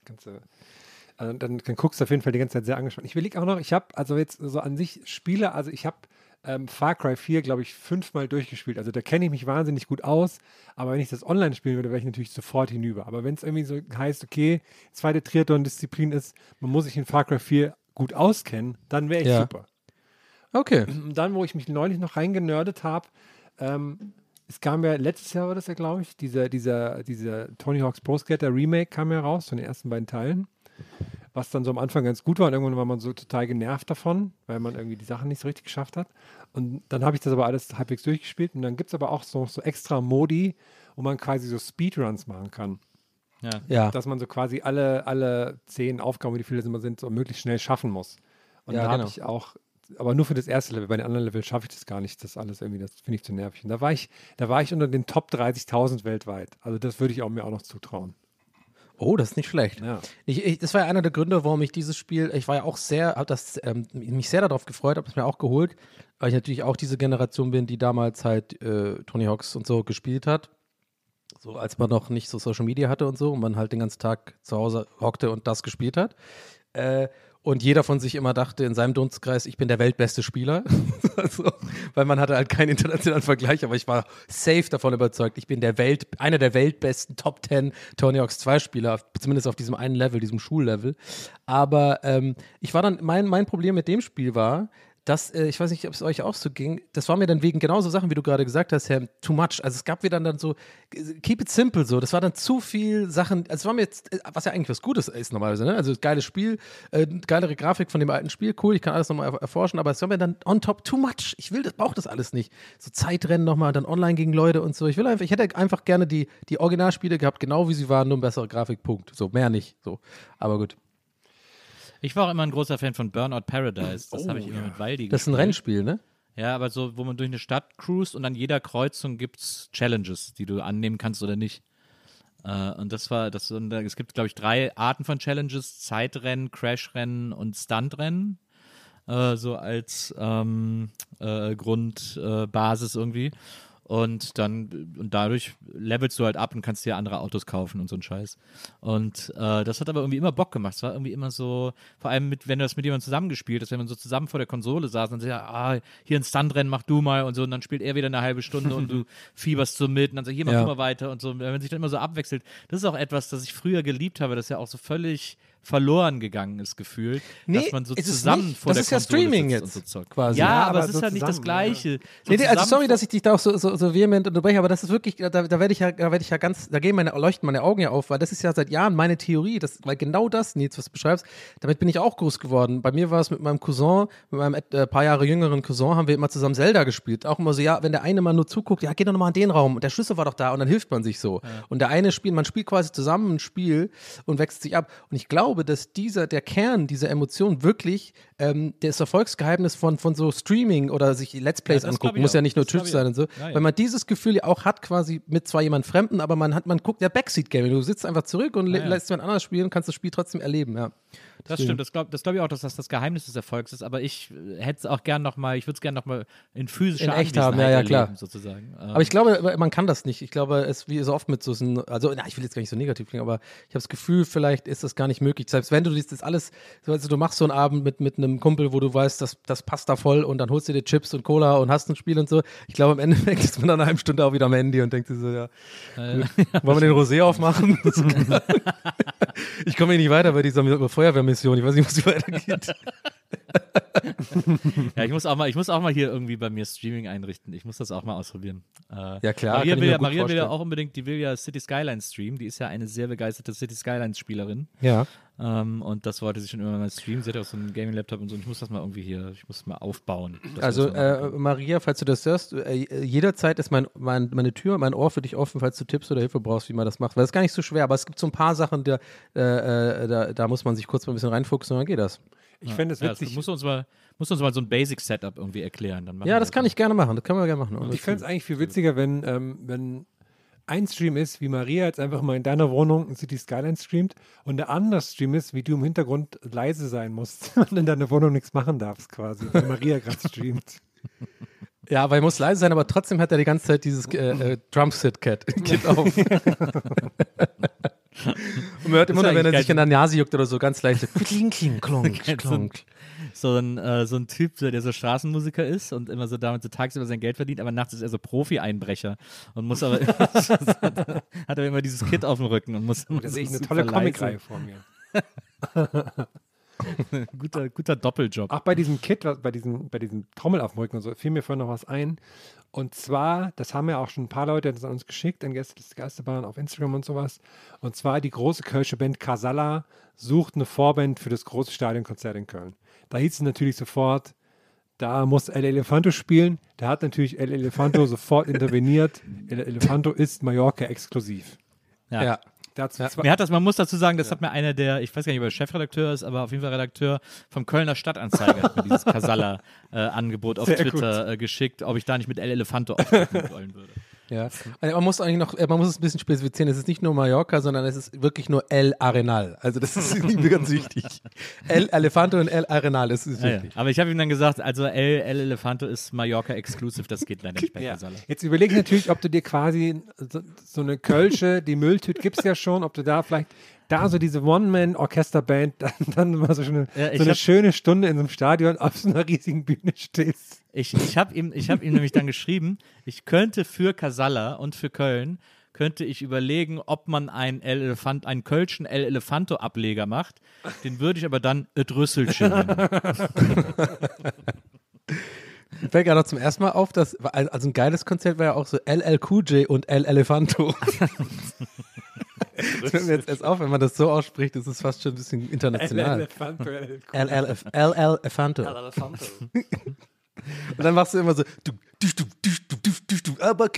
dann guckst du auf jeden Fall die ganze Zeit sehr angespannt. Ich überlege auch noch, ich habe also jetzt so an sich Spiele, also ich habe Far Cry 4, glaube ich, 5-mal durchgespielt. Also da kenne ich mich wahnsinnig gut aus, aber wenn ich das online spielen würde, wäre ich natürlich sofort hinüber. Aber wenn es irgendwie so heißt, okay, zweite Triathlon-Disziplin ist, man muss sich in Far Cry 4 gut auskennen, dann wäre ich super. Okay. Und dann, wo ich mich neulich noch reingenördet habe, es kam ja, letztes Jahr war das ja, glaube ich, dieser Tony Hawk's Pro Skater Remake kam ja raus, von den ersten beiden Teilen, was dann so am Anfang ganz gut war und irgendwann war man so total genervt davon, weil man irgendwie die Sachen nicht so richtig geschafft hat. Und dann habe ich das aber alles halbwegs durchgespielt und dann gibt es aber auch so extra Modi, wo man quasi so Speedruns machen kann. Ja. Dass man so quasi alle 10 Aufgaben, wie viele es immer sind, so möglichst schnell schaffen muss. Und Ja, da habe genau. ich auch, aber nur für das erste Level, bei den anderen Leveln schaffe ich das gar nicht, das alles irgendwie, das finde ich zu nervig. Und da war ich unter den Top 30.000 weltweit. Also das würde ich mir auch noch zutrauen. Oh, das ist nicht schlecht. Ja. Das war ja einer der Gründe, warum ich dieses Spiel, ich war ja auch mich sehr darauf gefreut, habe es mir auch geholt, weil ich natürlich auch diese Generation bin, die damals halt Tony Hawk's und so gespielt hat. So als man noch nicht so Social Media hatte und so und man halt den ganzen Tag zu Hause hockte und das gespielt hat. Und jeder von sich immer dachte in seinem Dunstkreis, ich bin der weltbeste Spieler. Also, weil man hatte halt keinen internationalen Vergleich, aber ich war safe davon überzeugt, ich bin einer der weltbesten Top 10 Tony Hawk's 2 Spieler, zumindest auf diesem einen Level, diesem Schullevel. Aber ich war dann, mein Problem mit dem Spiel war, dass, ich weiß nicht, ob es euch auch so ging, das war mir dann wegen genauso Sachen, wie du gerade gesagt hast, Herr, too much. Also es gab wieder dann so, keep it simple so, das war dann zu viel Sachen, also es war mir jetzt, was ja eigentlich was Gutes ist normalerweise, ne? Also geiles Spiel, geilere Grafik von dem alten Spiel, cool, ich kann alles nochmal erforschen, aber es war mir dann on top too much. Brauche das alles nicht. So Zeitrennen nochmal, dann online gegen Leute und so. Ich hätte einfach gerne die Originalspiele gehabt, genau wie sie waren, nur ein besserer Grafikpunkt. So, mehr nicht. So. Aber gut. Ich war auch immer ein großer Fan von Burnout Paradise. Das habe ich immer mit Waldi Das ist ein gespielt. Rennspiel, ne? Ja, aber so, wo man durch eine Stadt cruist und an jeder Kreuzung gibt es Challenges, die du annehmen kannst oder nicht. Und es gibt, glaube ich, 3 Arten von Challenges: Zeitrennen, Crashrennen und Stuntrennen. So als Grundbasis irgendwie. Und dadurch levelst du halt ab und kannst dir andere Autos kaufen und so ein Scheiß. Und das hat aber irgendwie immer Bock gemacht. Es war irgendwie immer so, vor allem wenn du das mit jemandem zusammengespielt hast, wenn man so zusammen vor der Konsole saß und sagt, hier ein Stuntrennen, mach du mal und so, und dann spielt er wieder eine halbe Stunde und du fieberst so mit und dann sagt, hier mach du mal weiter und so. Wenn man sich dann immer so abwechselt, das ist auch etwas, das ich früher geliebt habe, das ja auch so völlig verloren gegangen ist, gefühlt, dass man so zusammen vor der Konsole Streaming sitzt jetzt und so zockt. quasi. Ja, aber aber es ist so halt nicht das zusammen, Gleiche. Also sorry, dass ich dich da auch so vehement unterbreche, aber das ist wirklich, da werde ich ja ganz, leuchten meine Augen ja auf, weil das ist ja seit Jahren meine Theorie, weil genau das, Nils, was du beschreibst, damit bin ich auch groß geworden. Bei mir war es mit meinem Cousin, mit meinem paar Jahre jüngeren Cousin, haben wir immer zusammen Zelda gespielt. Auch immer so, ja, wenn der eine mal nur zuguckt, ja, geh doch nochmal in den Raum und der Schlüssel war doch da und dann hilft man sich so. Ja. Und der eine man spielt quasi zusammen ein Spiel und wechselt sich ab. Und ich glaube, dass der Kern dieser Emotion wirklich das Erfolgsgeheimnis von so Streaming oder sich Let's Plays angucken, muss ja nicht nur Twitch sein und so, weil man dieses Gefühl ja auch hat quasi mit zwar jemand Fremden, aber man guckt ja Backseat-Gaming, du sitzt einfach zurück und lässt jemand anderes spielen und kannst das Spiel trotzdem erleben, ja. Das stimmt, das glaube ich auch, dass das Geheimnis des Erfolgs ist, aber ich hätte es auch gern nochmal, ich würde es gerne nochmal in physischer echt Anwesenheit haben, ja, erleben, klar. sozusagen. Aber ich glaube, man kann das nicht. Ich glaube, es wie so oft mit so, ich will jetzt gar nicht so negativ klingen, aber ich habe das Gefühl, vielleicht ist das gar nicht möglich. Selbst wenn du das alles, also du machst so einen Abend mit einem Kumpel, wo du weißt, das passt da voll und dann holst du dir Chips und Cola und hast ein Spiel und so. Ich glaube, im Endeffekt ist man dann eine halbe Stunde auch wieder am Handy und denkt sich so, ja, wollen wir den Rosé aufmachen? Ich komme hier nicht weiter bei dieser Feuerwehrmission. Ich weiß nicht, was die weitergeht. Ja, ich muss auch mal hier irgendwie bei mir Streaming einrichten. Ich muss das auch mal ausprobieren. Ja, klar. Maria will ja auch unbedingt, die will ja City Skylines streamen. Die ist ja eine sehr begeisterte City Skylines-Spielerin. Ja. Und das wollte sie schon immer mal streamen. Sie hat auch so einen Gaming-Laptop und so. Und ich muss das mal irgendwie ich muss mal aufbauen. Also, Maria, falls du das hörst, jederzeit ist meine Tür, mein Ohr für dich offen, falls du Tipps oder Hilfe brauchst, wie man das macht. Weil das ist gar nicht so schwer, aber es gibt so ein paar Sachen, da muss man sich kurz mal ein bisschen reinfuchsen und dann geht das. Ich fände es witzig. Musst du uns mal so ein Basic-Setup irgendwie erklären. Dann ja, das kann ich gerne machen. Das können wir gerne machen. Und ich fände es eigentlich viel witziger, wenn ein Stream ist, wie Maria jetzt einfach mal in deiner Wohnung ein City Skyline streamt und der andere Stream ist, wie du im Hintergrund leise sein musst und in deiner Wohnung nichts machen darfst quasi, weil Maria gerade streamt. Ja, aber er muss leise sein, aber trotzdem hat er die ganze Zeit dieses Drumset-Kit auf. Und man hört immer nur, wenn er sich in der Nase juckt oder so, ganz leicht kling, kling, klonk, klonk. so ein Typ, der so Straßenmusiker ist und immer so damit so tagsüber sein Geld verdient, aber nachts ist er so Profi-Einbrecher und muss aber immer, hat er immer dieses Kit auf dem Rücken und muss. Da sehe ich eine tolle Comicreihe vor mir. guter Doppeljob. Ach, bei diesem Kit, bei diesem Trommel auf dem Rücken und so, fiel mir vorhin noch was ein. Und zwar, das haben ja auch schon ein paar Leute das an uns geschickt, an Geisterbahn auf Instagram und sowas. Und zwar die große kölsche Band Casalla sucht eine Vorband für das große Stadionkonzert in Köln. Da hieß es natürlich sofort, da muss El Elefanto spielen. Da hat natürlich El Elefanto sofort interveniert. El Elefanto ist Mallorca exklusiv. Ja. Man muss dazu sagen, das hat mir einer der, ich weiß gar nicht, ob er Chefredakteur ist, aber auf jeden Fall Redakteur vom Kölner Stadtanzeiger, hat mir dieses Casalla-Angebot auf Twitter geschickt, ob ich da nicht mit El Elefanto auftreten wollen würde. Ja. Also man muss es ein bisschen spezifizieren. Es ist nicht nur Mallorca, sondern es ist wirklich nur El Arenal. Also das ist irgendwie ganz wichtig. El Elefanto und El Arenal, das ist wichtig. Ja. Aber ich habe ihm dann gesagt, also El Elefanto ist Mallorca exclusive, das geht leider nicht bei Casalla. Jetzt überlege ich natürlich, ob du dir quasi so eine Kölsche, die Mülltüte gibt es ja schon, ob du da vielleicht so diese One-Man-Orchesterband dann mal so eine schöne Stunde in so einem Stadion auf so einer riesigen Bühne stehst. Ich hab ihm nämlich dann geschrieben, ich könnte für Casalla und für Köln überlegen, ob man einen kölschen El Elefanto-Ableger macht. Den würde ich aber dann et Rüsselchen nennen. Fällt gerade noch zum ersten Mal auf, dass, also ein geiles Konzert war ja auch so LL Cool J und El Elefanto. Das fällt mir jetzt erst auf, wenn man das so ausspricht, das ist fast schon ein bisschen international. El Elefanto. Und dann machst du immer so Das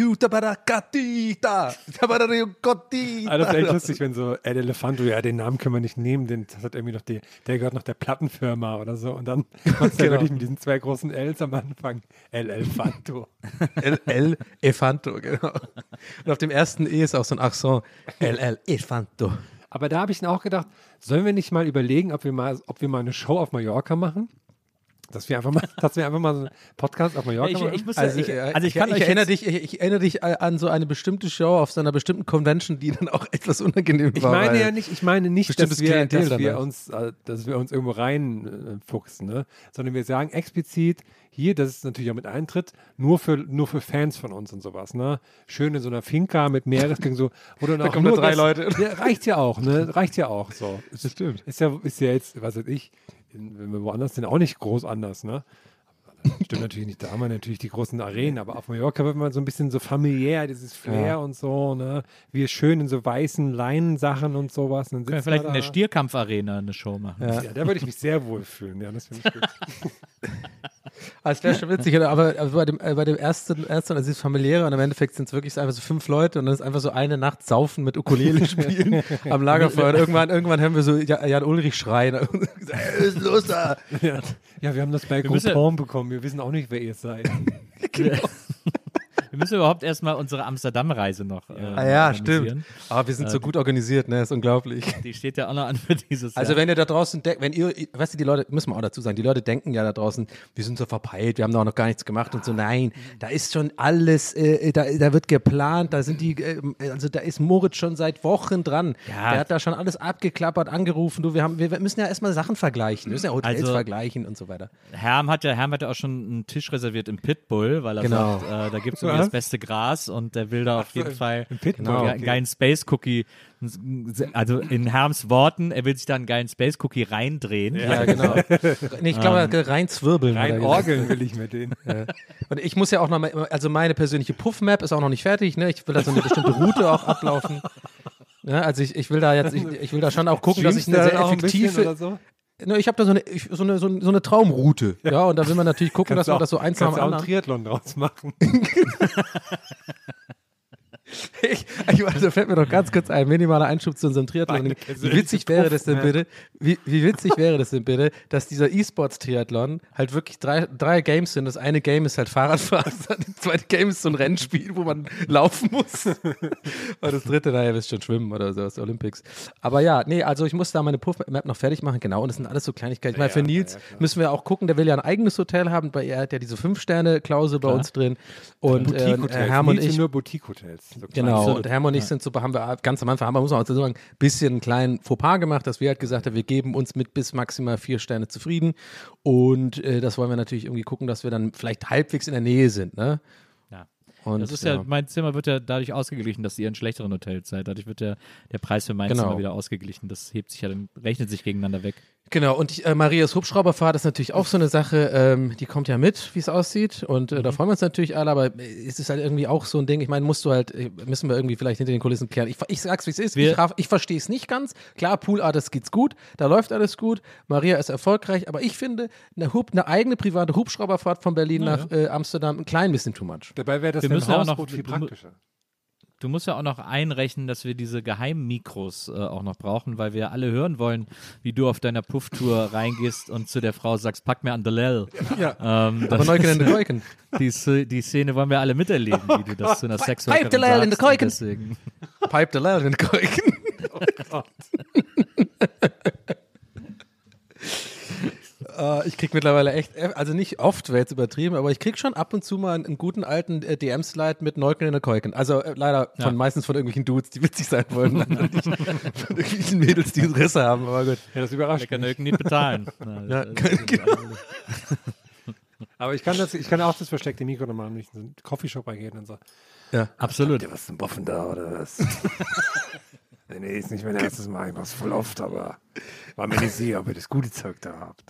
ist echt lustig, wenn so El Elefanto, ja, den Namen können wir nicht nehmen, das hat irgendwie noch der gehört noch der Plattenfirma oder so. Und dann machst du ja wirklich mit diesen zwei großen Ls am Anfang El Elefanto. El Elefanto, genau. Und auf dem ersten E ist auch so ein Accent. El Elefanto. Aber da habe ich dann auch gedacht, sollen wir nicht mal überlegen, ob wir mal eine Show auf Mallorca machen? Dass wir einfach mal so einen Podcast auf Mallorca machen. Ich erinnere dich an so eine bestimmte Show auf so einer bestimmten Convention, die dann auch etwas unangenehm war. Ich meine nicht, dass wir uns irgendwo reinfuchsen, ne? Sondern wir sagen explizit, hier, das ist natürlich auch mit Eintritt, nur für Fans von uns und sowas, ne? Schön in so einer Finca mit Meeresgang so, wo dann auch da kommen nur 3 Leute. Ja, reicht ja auch, ne? Reicht ja auch so. Das stimmt. Ist ja jetzt, was weiß ich, wenn wir woanders sind, auch nicht groß anders, ne? Stimmt natürlich nicht, da haben wir natürlich die großen Arenen, aber auf Mallorca wird man so ein bisschen so familiär, dieses Flair und so, ne? Wir schön in so weißen Leinensachen und sowas. Dann können wir vielleicht in der Stierkampfarena eine Show machen. Ja, da würde ich mich sehr wohl fühlen, ja, das finde ich gut. Es wäre schon witzig, aber bei dem ersten, also dieses familiäre und im Endeffekt sind es wirklich einfach so 5 Leute und dann ist einfach so eine Nacht saufen mit Ukulele spielen am Lagerfeuer und irgendwann hören wir so Jan Ulrich schreien. Was ist los da? Ja, wir haben das bei GoPro bekommen, wir wissen auch nicht, wer ihr seid. Genau. Wir müssen überhaupt erstmal unsere Amsterdam-Reise noch stimmt. Aber wir sind so gut organisiert, ne? Das ist unglaublich. Die steht ja auch noch an für dieses Also Jahr. wenn ihr da draußen denkt, weißt du, die Leute, müssen wir auch dazu sagen, die Leute denken ja da draußen, wir sind so verpeilt, wir haben da auch noch gar nichts gemacht und so. Nein, da ist schon alles, da wird geplant, da sind da ist Moritz schon seit Wochen dran. Ja. Der hat da schon alles abgeklappert, angerufen. Wir müssen ja erstmal Sachen vergleichen, wir müssen ja Hotels vergleichen und so weiter. Herm hat ja auch schon einen Tisch reserviert im Pitbull, weil er sagt, da gibt es das beste Gras und der will da auf jeden Fall einen geilen Space Cookie, also in Herms Worten, er will sich da einen geilen Space Cookie reindrehen. Ja, genau. Ich glaube, reinzwirbeln. Rein orgeln will ich mit denen. Ja. Und ich muss ja auch noch mal, also meine persönliche Puff-Map ist auch noch nicht fertig, ne? Ich will da so eine bestimmte Route auch ablaufen. Ja, also ich will da schon auch gucken, dass ich eine sehr effektive ich habe da so eine Traumroute. Ja, und da will man natürlich gucken, dass man das so eins nach dem anderen. Kannst du auch einen Triathlon draus machen. Also fällt mir doch ganz kurz ein, minimaler Einschub zu unserem Triathlon. Wie witzig wäre das denn bitte, dass dieser E-Sports-Triathlon halt wirklich drei Games sind. Das eine Game ist halt Fahrradfahren, das zweite Game ist so ein Rennspiel, wo man laufen muss. Und das dritte, naja, wisst schon, Schwimmen oder so, das Olympics. Aber ja, nee, also ich muss da meine Puff-Map noch fertig machen, genau, und das sind alles so Kleinigkeiten. Ich meine, für Nils müssen wir auch gucken, der will ja ein eigenes Hotel haben, weil er hat ja diese 5-Sterne-Klausel bei uns drin. Und Hermann und ich. Nur Boutique-Hotels. Genau. Genau, absolut. und Herm und ich sind so, haben wir ganz am Anfang, muss man auch so sagen, ein bisschen einen kleinen Fauxpas gemacht, dass wir halt gesagt haben, wir geben uns mit bis maximal 4 Sterne zufrieden und das wollen wir natürlich irgendwie gucken, dass wir dann vielleicht halbwegs in der Nähe sind, ne? Ja. Und, Das ist ja, mein Zimmer wird ja dadurch ausgeglichen, dass ihr in schlechteren Hotels seid. Dadurch wird der Preis für mein Zimmer wieder ausgeglichen. Das hebt sich ja dann, rechnet sich gegeneinander weg. Genau, und Marias Hubschrauberfahrt ist natürlich auch so eine Sache, die kommt ja mit, wie es aussieht und da freuen wir uns natürlich alle, aber es ist halt irgendwie auch so ein Ding, ich meine, müssen wir irgendwie vielleicht hinter den Kulissen klären. Ich sag's, wie es ist, ich verstehe es nicht ganz. Klar, Poolartes geht's gut, da läuft alles gut, Maria ist erfolgreich, aber ich finde, eine eigene private Hubschrauberfahrt von Berlin nach Amsterdam ein klein bisschen too much. Dabei wäre das Wir für ein müssen ja auch noch- Hausboot viel praktischer. Du musst ja auch noch einrechnen, dass wir diese Geheimmikros auch noch brauchen, weil wir alle hören wollen, wie du auf deiner Pufftour reingehst und zu der Frau sagst, pack mir an der Lell. Ja. Aber Neuken in der Keuken. Die Szene wollen wir alle miterleben, wie du das zu einer Sexworkerin Pipe the Lell in the sagst. Und Keuken. deswegen- Pipe the Lell in der Keuken. Ich krieg mittlerweile echt, also nicht oft, wäre jetzt übertrieben, aber ich krieg schon ab und zu mal einen guten alten DM-Slide mit Neuken in der Keuken. Also leider meistens von irgendwelchen Dudes, die witzig sein wollen, leider nicht von irgendwelchen Mädels, die Interesse haben, aber gut. Ja, das überrascht Lecker mich. Nöken nicht bezahlen. Ja, genau. Aber ich kann auch das versteckte Mikro noch machen, wenn ich in so einen Coffeeshop reingehen und so. Absolut. Was zum Boffen da oder was? Nee, ist nicht mein erstes Mal. Ich mach's voll oft, aber war mir nicht sicher, ob ihr das gute Zeug da habt.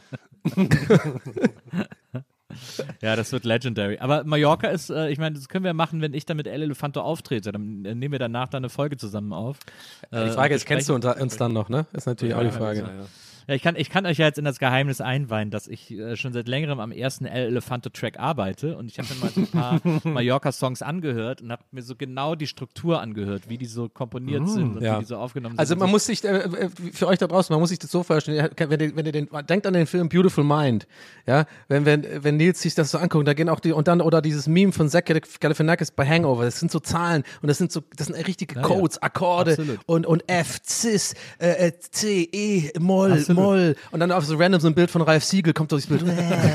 Ja, das wird legendary. Aber Mallorca ist, ich meine, das können wir machen, wenn ich dann mit El Elefanto auftrete. Dann nehmen wir danach dann eine Folge zusammen auf. Die Frage ist, kennst du uns dann noch, ne? Ist natürlich auch die Frage. Ja, ich kann euch ja jetzt in das Geheimnis einweihen, dass ich schon seit längerem am ersten El Elefanto-Track arbeite und ich habe mir mal so ein paar Mallorca-Songs angehört und habe mir so genau die Struktur angehört, wie die so komponiert sind und wie die so aufgenommen sind. Also man muss sich, für euch da draußen, man muss sich das so vorstellen, wenn ihr denkt an den Film Beautiful Mind, ja, wenn Nils sich das so anguckt, da gehen auch oder dieses Meme von Zach Galifianakis bei Hangover, das sind so Zahlen und das sind richtige Codes, Akkorde und F, Cis, C, E, Moll, Moll und dann auf so random so ein Bild von Ralf Siegel kommt durchs Bild.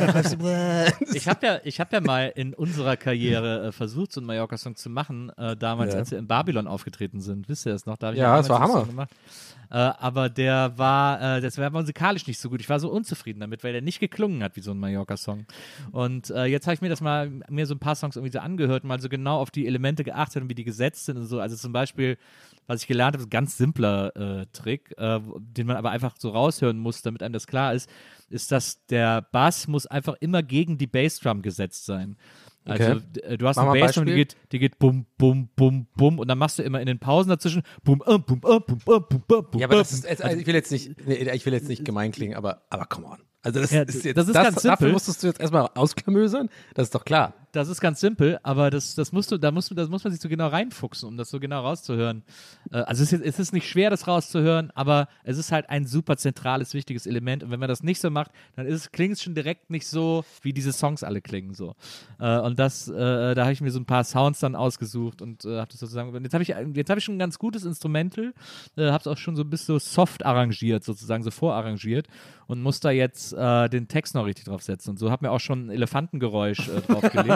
Ich hab ja mal in unserer Karriere versucht, so einen Mallorca-Song zu machen, damals, als wir in Babylon aufgetreten sind. Wisst ihr das noch? Da hab ich Ja, das war damals Hammer. einen Song gemacht. Aber das war musikalisch nicht so gut. Ich war so unzufrieden damit, weil der nicht geklungen hat wie so ein Mallorca-Song. Und jetzt habe ich mir so ein paar Songs irgendwie so angehört und mal so genau auf die Elemente geachtet und wie die gesetzt sind und so. Also zum Beispiel, was ich gelernt habe, ist ein ganz simpler Trick, den man aber einfach so raushören muss, damit einem das klar ist, dass der Bass muss einfach immer gegen die Bassdrum gesetzt sein. Also du hast eine Bassdrum, die geht bum, bum, bum, bum und dann machst du immer in den Pausen dazwischen bum, bum, bum, bum, bum, bum. Ja, aber das ist, also ich will jetzt nicht gemein klingen, aber come on. Also das ist das ist ganz simpel. Dafür musstest du jetzt erstmal ausklamösern, das ist doch klar. Das ist ganz simpel, aber das muss man sich so genau reinfuchsen, um das so genau rauszuhören. Also es ist nicht schwer, das rauszuhören, aber es ist halt ein super zentrales, wichtiges Element. Und wenn man das nicht so macht, dann klingt es schon direkt nicht so, wie diese Songs alle klingen. So. Und da habe ich mir so ein paar Sounds dann ausgesucht und habe das sozusagen. Und jetzt habe ich schon ein ganz gutes Instrumental, habe es auch schon so ein bisschen so soft arrangiert, sozusagen so vorarrangiert und muss da jetzt den Text noch richtig draufsetzen. Und so habe mir auch schon ein Elefantengeräusch draufgelegt.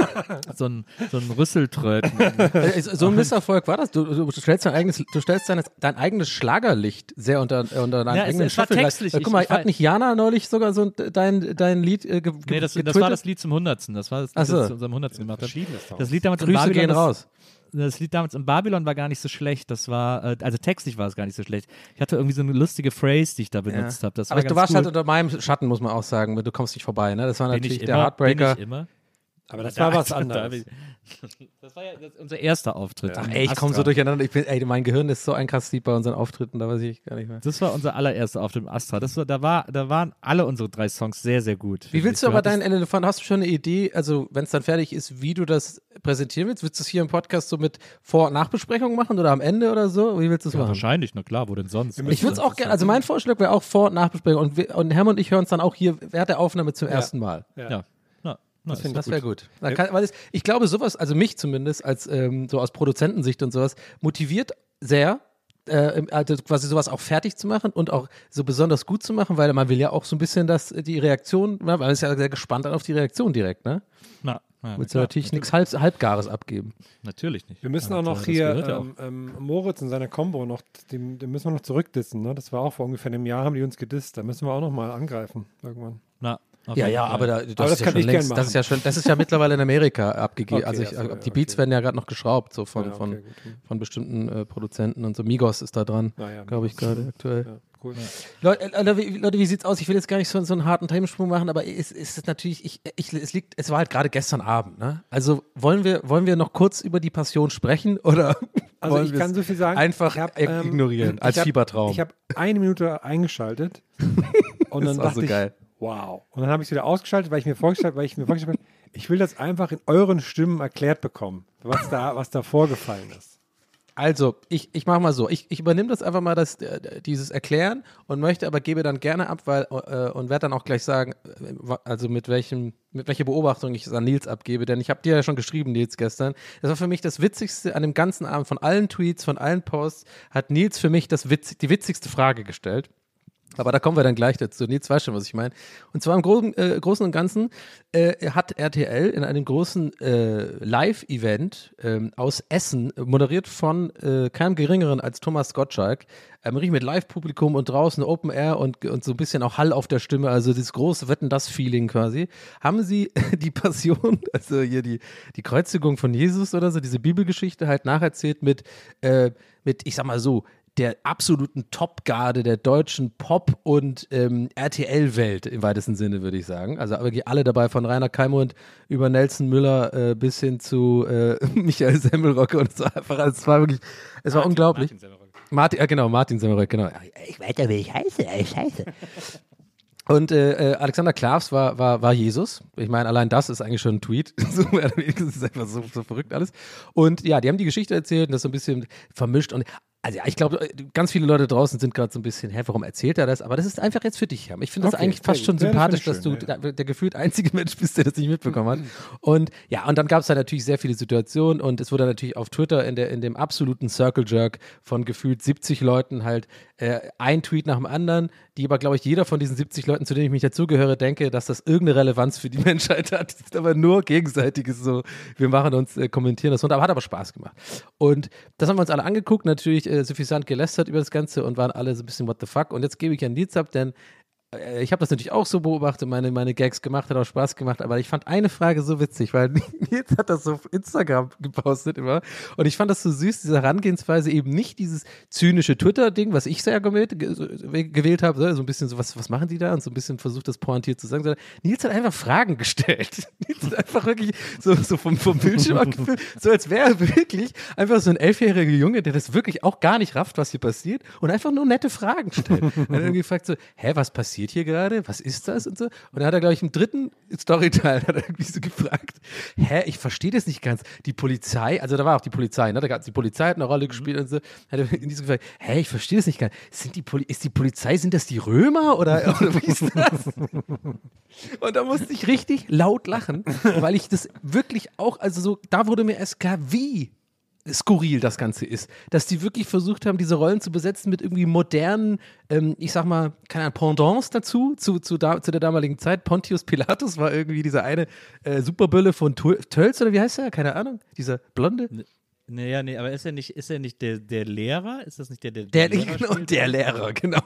so ein Rüsseltröten. So ein Misserfolg war das. Du stellst dein eigenes Schlagerlicht sehr unter deinen eigenen es war Scheffel. textlich. Guck mal, hat nicht Jana neulich sogar so dein Lied Nee, das war das Lied zum 100. Das war das Lied, das wir zu unserem 100. gemacht haben. Das Lied damals in Grüße Babylon, gehen raus. Das Lied damals in Babylon war gar nicht so schlecht. Das war, also textlich war es gar nicht so schlecht. Ich hatte irgendwie so eine lustige Phrase, die ich da benutzt habe. Aber du warst halt unter meinem Schatten, muss man auch sagen. Du kommst nicht vorbei, ne? Das war natürlich der Heartbreaker. Bin ich immer. Aber das war was anderes. Das war ja unser erster Auftritt. Ach, ey, ich komme so durcheinander. Mein Gehirn ist so ein krass Lied bei unseren Auftritten, da weiß ich gar nicht mehr. Das war unser allererster Auftritt im Astra. Da waren alle unsere 3 Songs sehr, sehr gut. Wie willst du aber deinen Elefant, hast du schon eine Idee, also wenn es dann fertig ist, wie du das präsentieren willst? Willst du es hier im Podcast so mit Vor- und Nachbesprechung machen oder am Ende oder so? Wie willst du es machen? Wahrscheinlich, na klar, wo denn sonst? Ich würde es auch gerne, also mein Vorschlag wäre auch Vor- und Nachbesprechung und Hermann und ich hören es dann auch hier während der Aufnahme zum ersten Mal. Ja. Das wäre gut. Ich glaube, sowas, also mich zumindest, als so aus Produzentensicht und sowas, motiviert sehr, also quasi sowas auch fertig zu machen und auch so besonders gut zu machen, weil man will ja auch so ein bisschen die Reaktion, man ist ja sehr gespannt auf die Reaktion direkt, ne? Ja, willst du natürlich nichts Halbgares abgeben. Natürlich nicht. Wir müssen auch noch das hier gehört ja auch. Moritz und seine Combo noch, den müssen wir noch zurückdissen. Ne? Das war auch vor ungefähr einem Jahr, haben die uns gedisst. Da müssen wir auch noch mal angreifen irgendwann. Na, auf Ja, jeden ja, Fall. aber das ist kann ja ich schon gern längst, machen. das ist ja mittlerweile in Amerika abgegeben. Okay, Also ach so, die Beats okay. werden ja gerade noch geschraubt, so von, Ja, okay, von, gut. von bestimmten Produzenten und so. Migos ist da dran, Naja, glaube ich, gerade aktuell. Ja, cool. Leute, wie sieht's aus? Ich will jetzt gar nicht so einen harten Themensprung machen, aber es ist natürlich, es war halt gerade gestern Abend, ne? Also wollen wir noch kurz über die Passion sprechen oder Also wollen ich wir kann es so viel sagen. einfach ich hab, ignorieren, als ich hab- Fiebertraum? Ich habe 1 Minute eingeschaltet und dann Das war dachte so ich, geil. wow. Und dann habe ich es wieder ausgeschaltet, weil ich mir vorgestellt habe, ich will das einfach in euren Stimmen erklärt bekommen, was da vorgefallen ist. Also, ich mache mal so. Ich übernehme das einfach mal, dieses Erklären und gebe dann gerne ab, und werde dann auch gleich sagen, also mit welcher Beobachtung ich es an Nils abgebe, denn ich habe dir ja schon geschrieben, Nils, gestern. Das war für mich das Witzigste an dem ganzen Abend, von allen Tweets, von allen Posts, hat Nils für mich die witzigste Frage gestellt. Aber da kommen wir dann gleich dazu. Nils weiß schon, was ich meine. Und zwar im Großen und Ganzen hat RTL in einem großen Live-Event aus Essen, moderiert von keinem Geringeren als Thomas Gottschalk, richtig mit Live-Publikum und draußen Open Air und so ein bisschen auch Hall auf der Stimme, also dieses große Wetten-das-Feeling quasi, haben sie die Passion, also hier die Kreuzigung von Jesus oder so, diese Bibelgeschichte halt nacherzählt mit, ich sag mal so, der absoluten Top-Garde der deutschen Pop- und RTL-Welt im weitesten Sinne, würde ich sagen. Also wirklich alle dabei, von Rainer Kallmund über Nelson Müller bis hin zu Michael Semmelrogge und so einfach. Also es war wirklich, es war unglaublich. Martin Semmelrogge, genau. Ich weiß ja, wie ich heiße, scheiße. Und Alexander Klavs war Jesus. Ich meine, allein das ist eigentlich schon ein Tweet. Das ist einfach so verrückt alles. Und ja, die haben die Geschichte erzählt und das so ein bisschen vermischt. Und also ja, ich glaube, ganz viele Leute draußen sind gerade so ein bisschen, warum erzählt er das? Aber das ist einfach jetzt für dich, Herr. Ich finde das eigentlich fast schon sympathisch, dass du der gefühlt einzige Mensch bist, der das nicht mitbekommen hat. Und ja, und dann gab es da natürlich sehr viele Situationen und es wurde natürlich auf Twitter in dem absoluten Circle Jerk von gefühlt 70 Leuten halt ein Tweet nach dem anderen, die aber, glaube ich, jeder von diesen 70 Leuten, zu denen ich mich dazugehöre, denke, dass das irgendeine Relevanz für die Menschheit hat. Das ist aber nur gegenseitiges so, wir machen uns, kommentieren das runter, aber hat aber Spaß gemacht. Und das haben wir uns alle angeguckt, natürlich suffisant gelästert über das Ganze und waren alle so ein bisschen what the fuck. Und jetzt gebe ich an Nils ab, denn ich habe das natürlich auch so beobachtet, meine Gags gemacht, hat auch Spaß gemacht, aber ich fand eine Frage so witzig, weil Nils hat das so auf Instagram gepostet immer und ich fand das so süß, diese Herangehensweise, eben nicht dieses zynische Twitter-Ding, was ich sehr gewählt habe, so ein bisschen so, was machen die da und so ein bisschen versucht, das pointiert zu sagen, sondern Nils hat einfach Fragen gestellt. Nils hat einfach wirklich so vom Bildschirm abgefüllt, so als wäre er wirklich einfach so ein 11-jähriger Junge, der das wirklich auch gar nicht rafft, was hier passiert und einfach nur nette Fragen stellt. Und dann irgendwie gefragt so, was passiert hier gerade? Was ist das? Und so. Und dann hat er, glaube ich, im dritten Storyteil hat er irgendwie so gefragt, ich verstehe das nicht ganz. Die Polizei, also da war auch die Polizei, ne? Die Polizei hat eine Rolle gespielt und so. Hat er in diesem gefragt, ich verstehe das nicht ganz. Ist die Polizei, sind das die Römer oder wie ist das? Und da musste ich richtig laut lachen, weil ich das wirklich auch, also so, da wurde mir erst klar, wie skurril das Ganze ist. Dass die wirklich versucht haben, diese Rollen zu besetzen mit irgendwie modernen, ich sag mal, keine Ahnung, Pendants dazu, zu der damaligen Zeit. Pontius Pilatus war irgendwie dieser eine Superbölle von Tölz, oder wie heißt er? Keine Ahnung. Dieser Blonde. Naja, nee, aber ist er nicht der Lehrer? Ist das nicht der Lehrer? Genau, der Lehrer, genau.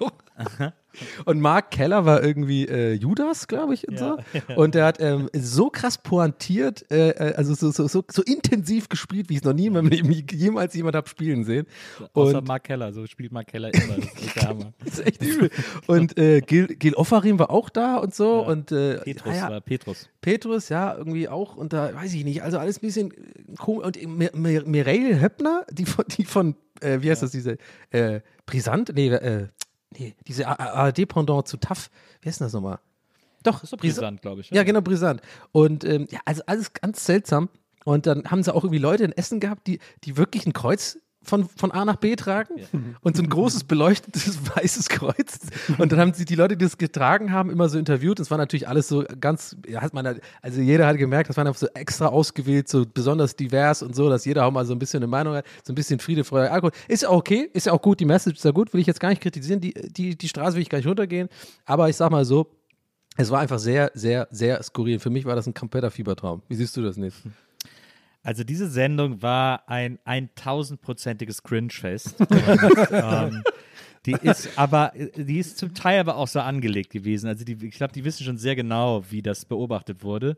Und Mark Keller war irgendwie Judas, glaube ich, und so. Ja. Und der hat so krass pointiert, also so intensiv gespielt, wie ich es noch nie in meinem Leben jemals jemand habe spielen sehen. Außer Mark Keller, so spielt Mark Keller immer. Das ist der Hammer. Das ist echt übel. Und Gil Ofarim war auch da und so. Ja. Und Petrus. Petrus, ja, irgendwie auch. Und da weiß ich nicht, also alles ein bisschen komisch. Und Mireille Höppner, die von wie heißt das, diese Brisant? Nee, diese ARD-Pendant zu TAF. Wie heißt denn das nochmal? Doch, das ist doch Brisant, glaube ich. Ja, genau, Brisant. Und also alles ganz seltsam. Und dann haben sie auch irgendwie Leute in Essen gehabt, die wirklich ein Kreuz von A nach B tragen und so ein großes beleuchtetes weißes Kreuz. Und dann haben sie die Leute, die das getragen haben, immer so interviewt. Es war natürlich alles so ganz, also jeder hat gemerkt, das war einfach so extra ausgewählt, so besonders divers und so, dass jeder auch mal so ein bisschen eine Meinung hat, so ein bisschen Friede, Freude, Alkohol. Ist ja okay, ist ja auch gut, die Message ist ja gut, will ich jetzt gar nicht kritisieren, die Straße will ich gar nicht runtergehen. Aber ich sag mal so, Es war einfach sehr, sehr, sehr skurril. Für mich war das ein kompletter Fiebertraum. Wie siehst du das nicht? Also diese Sendung war ein 1000-prozentiges Cringe-Fest. Die ist zum Teil aber auch so angelegt gewesen. Also ich glaube, die wissen schon sehr genau, wie das beobachtet wurde.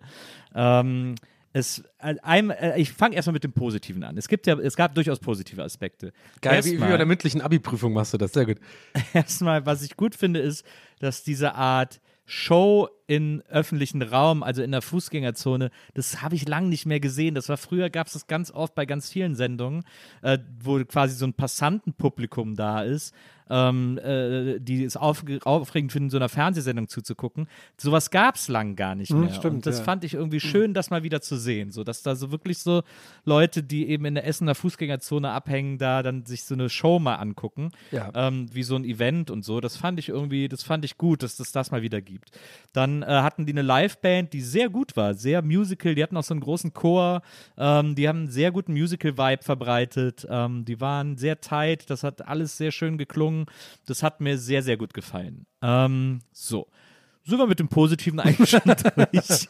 Ich fange erstmal mit dem Positiven an. Es gab durchaus positive Aspekte. Geil, wie bei der mündlichen Abi-Prüfung machst du das, sehr gut. Erstmal, was ich gut finde, ist, dass diese Art Show in öffentlichen Raum, also in der Fußgängerzone, das habe ich lange nicht mehr gesehen. Früher gab es das ganz oft bei ganz vielen Sendungen, wo quasi so ein Passantenpublikum da ist, die es aufregend finden, so einer Fernsehsendung zuzugucken. Sowas gab es lang gar nicht mehr. Stimmt, und das fand ich irgendwie schön, das mal wieder zu sehen. So, dass da so wirklich so Leute, die eben in der Essener Fußgängerzone abhängen, da dann sich so eine Show mal angucken, wie so ein Event und so. Das fand ich gut, dass das mal wieder gibt. Dann hatten die eine Liveband, die sehr gut war, sehr musical. Die hatten auch so einen großen Chor. Die haben einen sehr guten Musical-Vibe verbreitet. Die waren sehr tight. Das hat alles sehr schön geklungen. Das hat mir sehr, sehr gut gefallen. So. Sind wir mit dem Positiven eigentlich schon durch.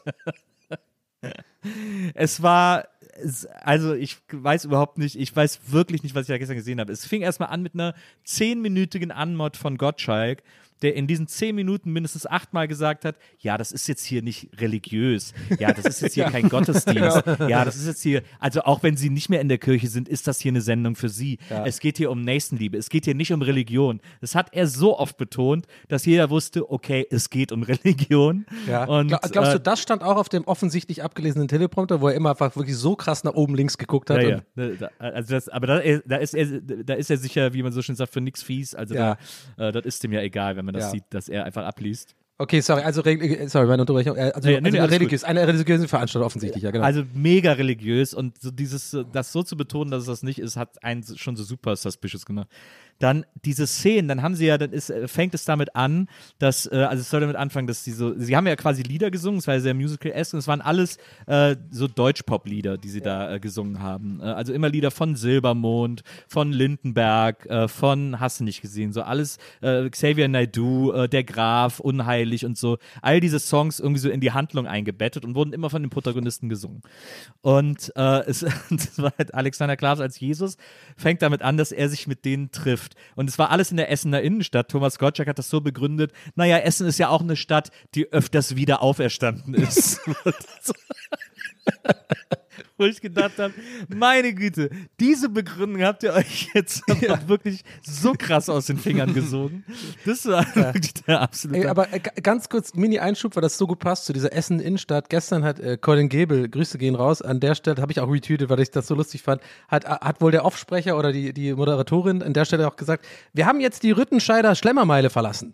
Also ich weiß wirklich nicht, was ich da gestern gesehen habe. Es fing erstmal an mit einer 10-minütigen Anmod von Gottschalk, der in diesen 10 Minuten mindestens 8-mal gesagt hat, ja, das ist jetzt hier nicht religiös, ja, das ist jetzt hier kein Gottesdienst, ja, das ist jetzt hier, also auch wenn Sie nicht mehr in der Kirche sind, ist das hier eine Sendung für Sie. Ja. Es geht hier um Nächstenliebe, es geht hier nicht um Religion. Das hat er so oft betont, dass jeder wusste, okay, es geht um Religion. Ja. Und, glaubst du, das stand auch auf dem offensichtlich abgelesenen Teleprompter, wo er immer einfach wirklich so krass nach oben links geguckt hat? Ja. Da ist er sicher, wie man so schön sagt, für nix fies, also das ist dem ja egal, wenn man das sieht, dass er einfach abliest. Okay, sorry, meine Unterbrechung. Eine religiöse Veranstaltung offensichtlich, ja, genau. Also mega religiös und so das so zu betonen, dass es das nicht ist, hat einen schon so super suspicious gemacht. Dann diese Szenen, fängt es damit an, dass, es soll damit anfangen, dass sie haben ja quasi Lieder gesungen, es war ja sehr musical-esque und es waren alles so Deutsch-Pop-Lieder, die sie da gesungen haben. Also immer Lieder von Silbermond, von Lindenberg, von Hast du nicht gesehen, so alles, Xavier Naidoo, Der Graf, Unheilig und so, all diese Songs irgendwie so in die Handlung eingebettet und wurden immer von den Protagonisten gesungen. Und das war halt Alexander Klavs als Jesus, fängt damit an, dass er sich mit denen trifft. Und es war alles in der Essener Innenstadt. Thomas Gottschalk hat das so begründet, naja, Essen ist ja auch eine Stadt, die öfters wieder auferstanden ist. Wo ich gedacht habe, meine Güte, diese Begründung habt ihr euch jetzt wirklich so krass aus den Fingern gesogen. Das war wirklich der absolute... Aber ganz kurz, Mini-Einschub, weil das so gut passt zu dieser Essen-Innenstadt. Gestern hat Colin Gebel, Grüße gehen raus, an der Stelle, habe ich auch retweetet, weil ich das so lustig fand, hat wohl der Offsprecher oder die Moderatorin an der Stelle auch gesagt, wir haben jetzt die Rüttenscheider Schlemmermeile verlassen.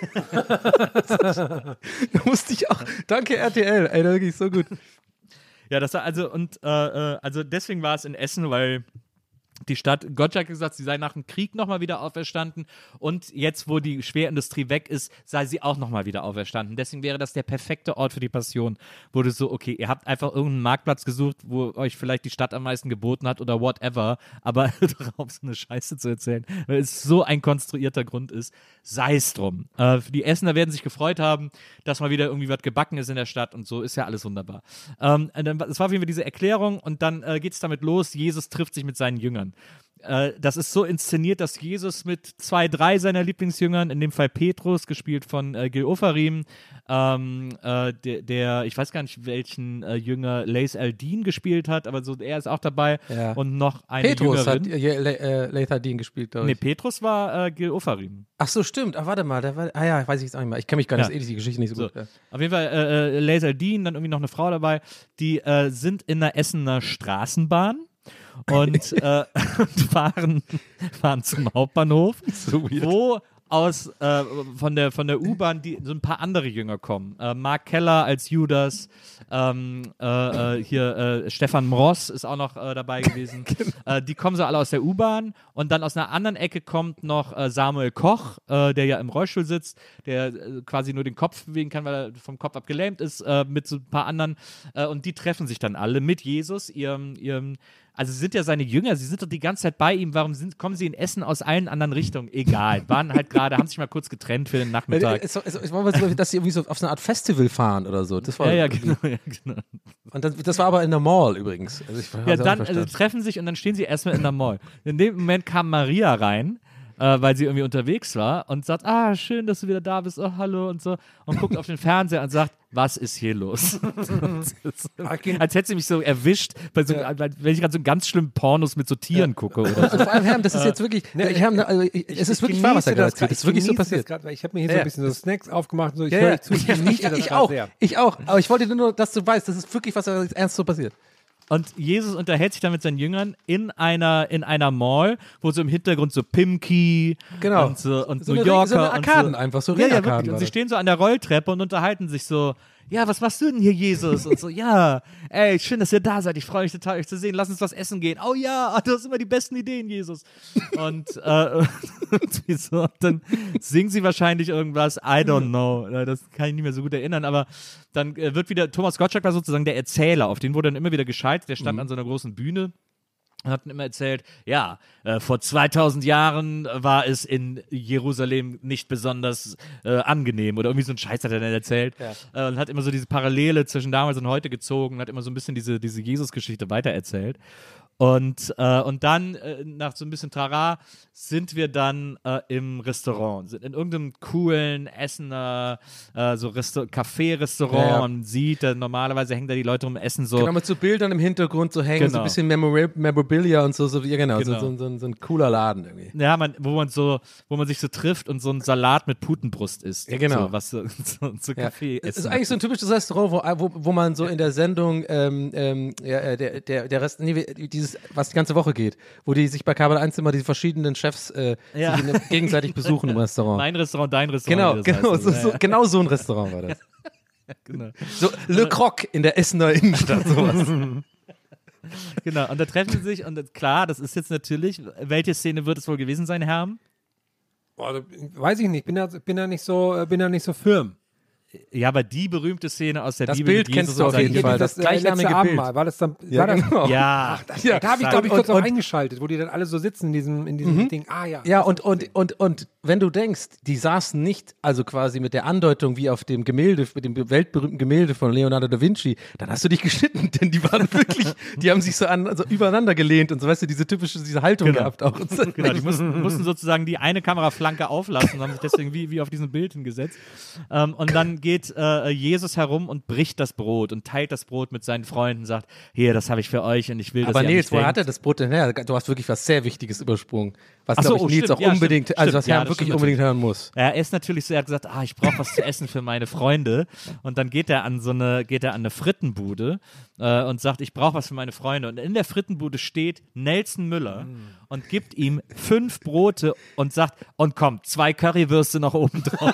Da musste ich auch, danke RTL, ey, das ist wirklich so gut. Ja, das war also deswegen war es in Essen, weil die Stadt, Gottschalk hat gesagt, sie sei nach dem Krieg nochmal wieder auferstanden und jetzt, wo die Schwerindustrie weg ist, sei sie auch nochmal wieder auferstanden. Deswegen wäre das der perfekte Ort für die Passion. Wurde so, okay, ihr habt einfach irgendeinen Marktplatz gesucht, wo euch vielleicht die Stadt am meisten geboten hat oder whatever, aber darauf so eine Scheiße zu erzählen, weil es so ein konstruierter Grund ist, sei es drum. Die Essener werden sich gefreut haben, dass mal wieder irgendwie was gebacken ist in der Stadt und so, ist ja alles wunderbar. Es war auf jeden Fall diese Erklärung und dann geht es damit los, Jesus trifft sich mit seinen Jüngern. Das ist so inszeniert, dass Jesus mit 2, 3 seiner Lieblingsjüngern, in dem Fall Petrus, gespielt von Gil Ofarim, der, ich weiß gar nicht, welchen Jünger Laith Al-Din gespielt hat, aber so, er ist auch dabei und noch eine Petrus Jüngerin. hat Laith Al-Din gespielt, glaube ich. Nee, Petrus war Gil Ofarim. Ach so, stimmt. Warte mal, weiß ich jetzt auch nicht mehr. Ich kenne mich gar nicht, die Geschichte nicht so gut. Auf jeden Fall Laith Al-Din, dann irgendwie noch eine Frau dabei, die sind in der Essener Straßenbahn und fahren zum Hauptbahnhof, so wo von der U-Bahn so ein paar andere Jünger kommen. Mark Keller als Judas, Stefan Mross ist auch noch dabei gewesen. Die kommen so alle aus der U-Bahn und dann aus einer anderen Ecke kommt noch Samuel Koch, der ja im Rollstuhl sitzt, der quasi nur den Kopf bewegen kann, weil er vom Kopf ab gelähmt ist, mit so ein paar anderen und die treffen sich dann alle mit Jesus, ihrem also sind ja seine Jünger, sie sind doch die ganze Zeit bei ihm, warum kommen sie in Essen aus allen anderen Richtungen? Egal, waren halt gerade, haben sich mal kurz getrennt für den Nachmittag. Es war mal so, dass sie irgendwie so auf so eine Art Festival fahren oder so. Das war Genau. Und das war aber in der Mall übrigens. Also Dann treffen sich und dann stehen sie erstmal in der Mall. In dem Moment kam Maria rein, weil sie irgendwie unterwegs war und sagt, schön, dass du wieder da bist, oh, hallo und so. Und guckt auf den Fernseher und sagt, was ist hier los? Als hätte sie mich so erwischt, wenn ich gerade so ganz schlimmen Pornos mit so Tieren gucke. Oder so. Und vor allem, Herm, das ist jetzt wirklich, es ist wirklich wahr, was er gerade erzählt. Es ist wirklich so passiert. Weil ich habe mir hier so ein bisschen so Snacks aufgemacht und so, ich höre euch zu, ich genieße das ich auch, sehr. ich auch. Aber ich wollte nur, dass du weißt, das ist wirklich, was ernst so passiert. Und Jesus unterhält sich dann mit seinen Jüngern in einer Mall, wo so im Hintergrund so Pimki und so New Yorker. So eine Arkaden einfach, so Arkaden. Und sie stehen so an der Rolltreppe und unterhalten sich so, ja, was machst du denn hier, Jesus? Und so, ja, ey, schön, dass ihr da seid. Ich freue mich total, euch zu sehen. Lass uns was essen gehen. Oh ja, du hast immer die besten Ideen, Jesus. Und dann singen sie wahrscheinlich irgendwas. I don't know. Das kann ich nicht mehr so gut erinnern. Aber dann wird wieder, Thomas Gottschalk war sozusagen der Erzähler. Auf den wurde dann immer wieder geschaltet. Der stand an so einer großen Bühne. Und hat immer erzählt, ja, vor 2000 Jahren war es in Jerusalem nicht besonders angenehm oder irgendwie so ein Scheiß hat er dann erzählt und hat immer so diese Parallele zwischen damals und heute gezogen und hat immer so ein bisschen diese Jesus-Geschichte weitererzählt. Und dann, nach so ein bisschen Trara, sind wir dann im Restaurant, sind in irgendeinem coolen Essener Café-Restaurant. Man sieht, normalerweise hängen da die Leute rum, essen so. Genau, mit so Bildern im Hintergrund so hängen, so ein bisschen Memorabilia und so. Ja, genau. So ein cooler Laden irgendwie. Ja, wo man sich so trifft und so einen Salat mit Putenbrust isst. Ja, genau. So, was so Kaffee essen. Es ist eigentlich so ein typisches Restaurant, wo man so in der Sendung der Rest, dieses, was die ganze Woche geht, wo die sich bei Kabel 1 immer die verschiedenen Chefs sich gegenseitig besuchen im Restaurant. Mein Restaurant, dein Restaurant. Genau so ein Restaurant war das. Genau. So Le Croc in der Essener Innenstadt, sowas. Genau, und da treffen sie sich und klar, das ist jetzt natürlich, welche Szene wird es wohl gewesen sein, Herm? Boah, weiß ich nicht, bin da nicht so firm. Ja, aber die berühmte Szene aus der das Bibel. Das Bild kennst du auf jeden Fall. Das gleichnamige Bild. War das dann? Ja, genau. Ja. Da habe ich, glaube ich, kurz noch eingeschaltet, wo die dann alle so sitzen in diesem Ding. Ja, und wenn du denkst, die saßen nicht, also quasi mit der Andeutung wie auf dem Gemälde, mit dem weltberühmten Gemälde von Leonardo da Vinci, dann hast du dich geschnitten, denn die waren wirklich, die haben sich so übereinander gelehnt und so, weißt du, diese Haltung gehabt auch. Und so. Genau, die mussten sozusagen die eine Kameraflanke auflassen und haben sich deswegen wie auf diesem Bild hingesetzt. Und dann geht Jesus herum und bricht das Brot und teilt das Brot mit seinen Freunden, sagt, hier, das habe ich für euch und ich will, dass aber ihr Nils, an mich wo hat er das Brot denn her? Du hast wirklich was sehr Wichtiges übersprungen, was, Ach so, glaube ich, Nils stimmt, auch unbedingt, stimmt, also was stimmt, Herr wirklich unbedingt hören muss. Er ist natürlich so, er hat gesagt, ich brauche was zu essen für meine Freunde und dann geht er an eine Frittenbude und sagt, ich brauche was für meine Freunde und in der Frittenbude steht Nelson Müller und gibt ihm 5 Brote und sagt, und komm, 2 Currywürste noch oben drauf.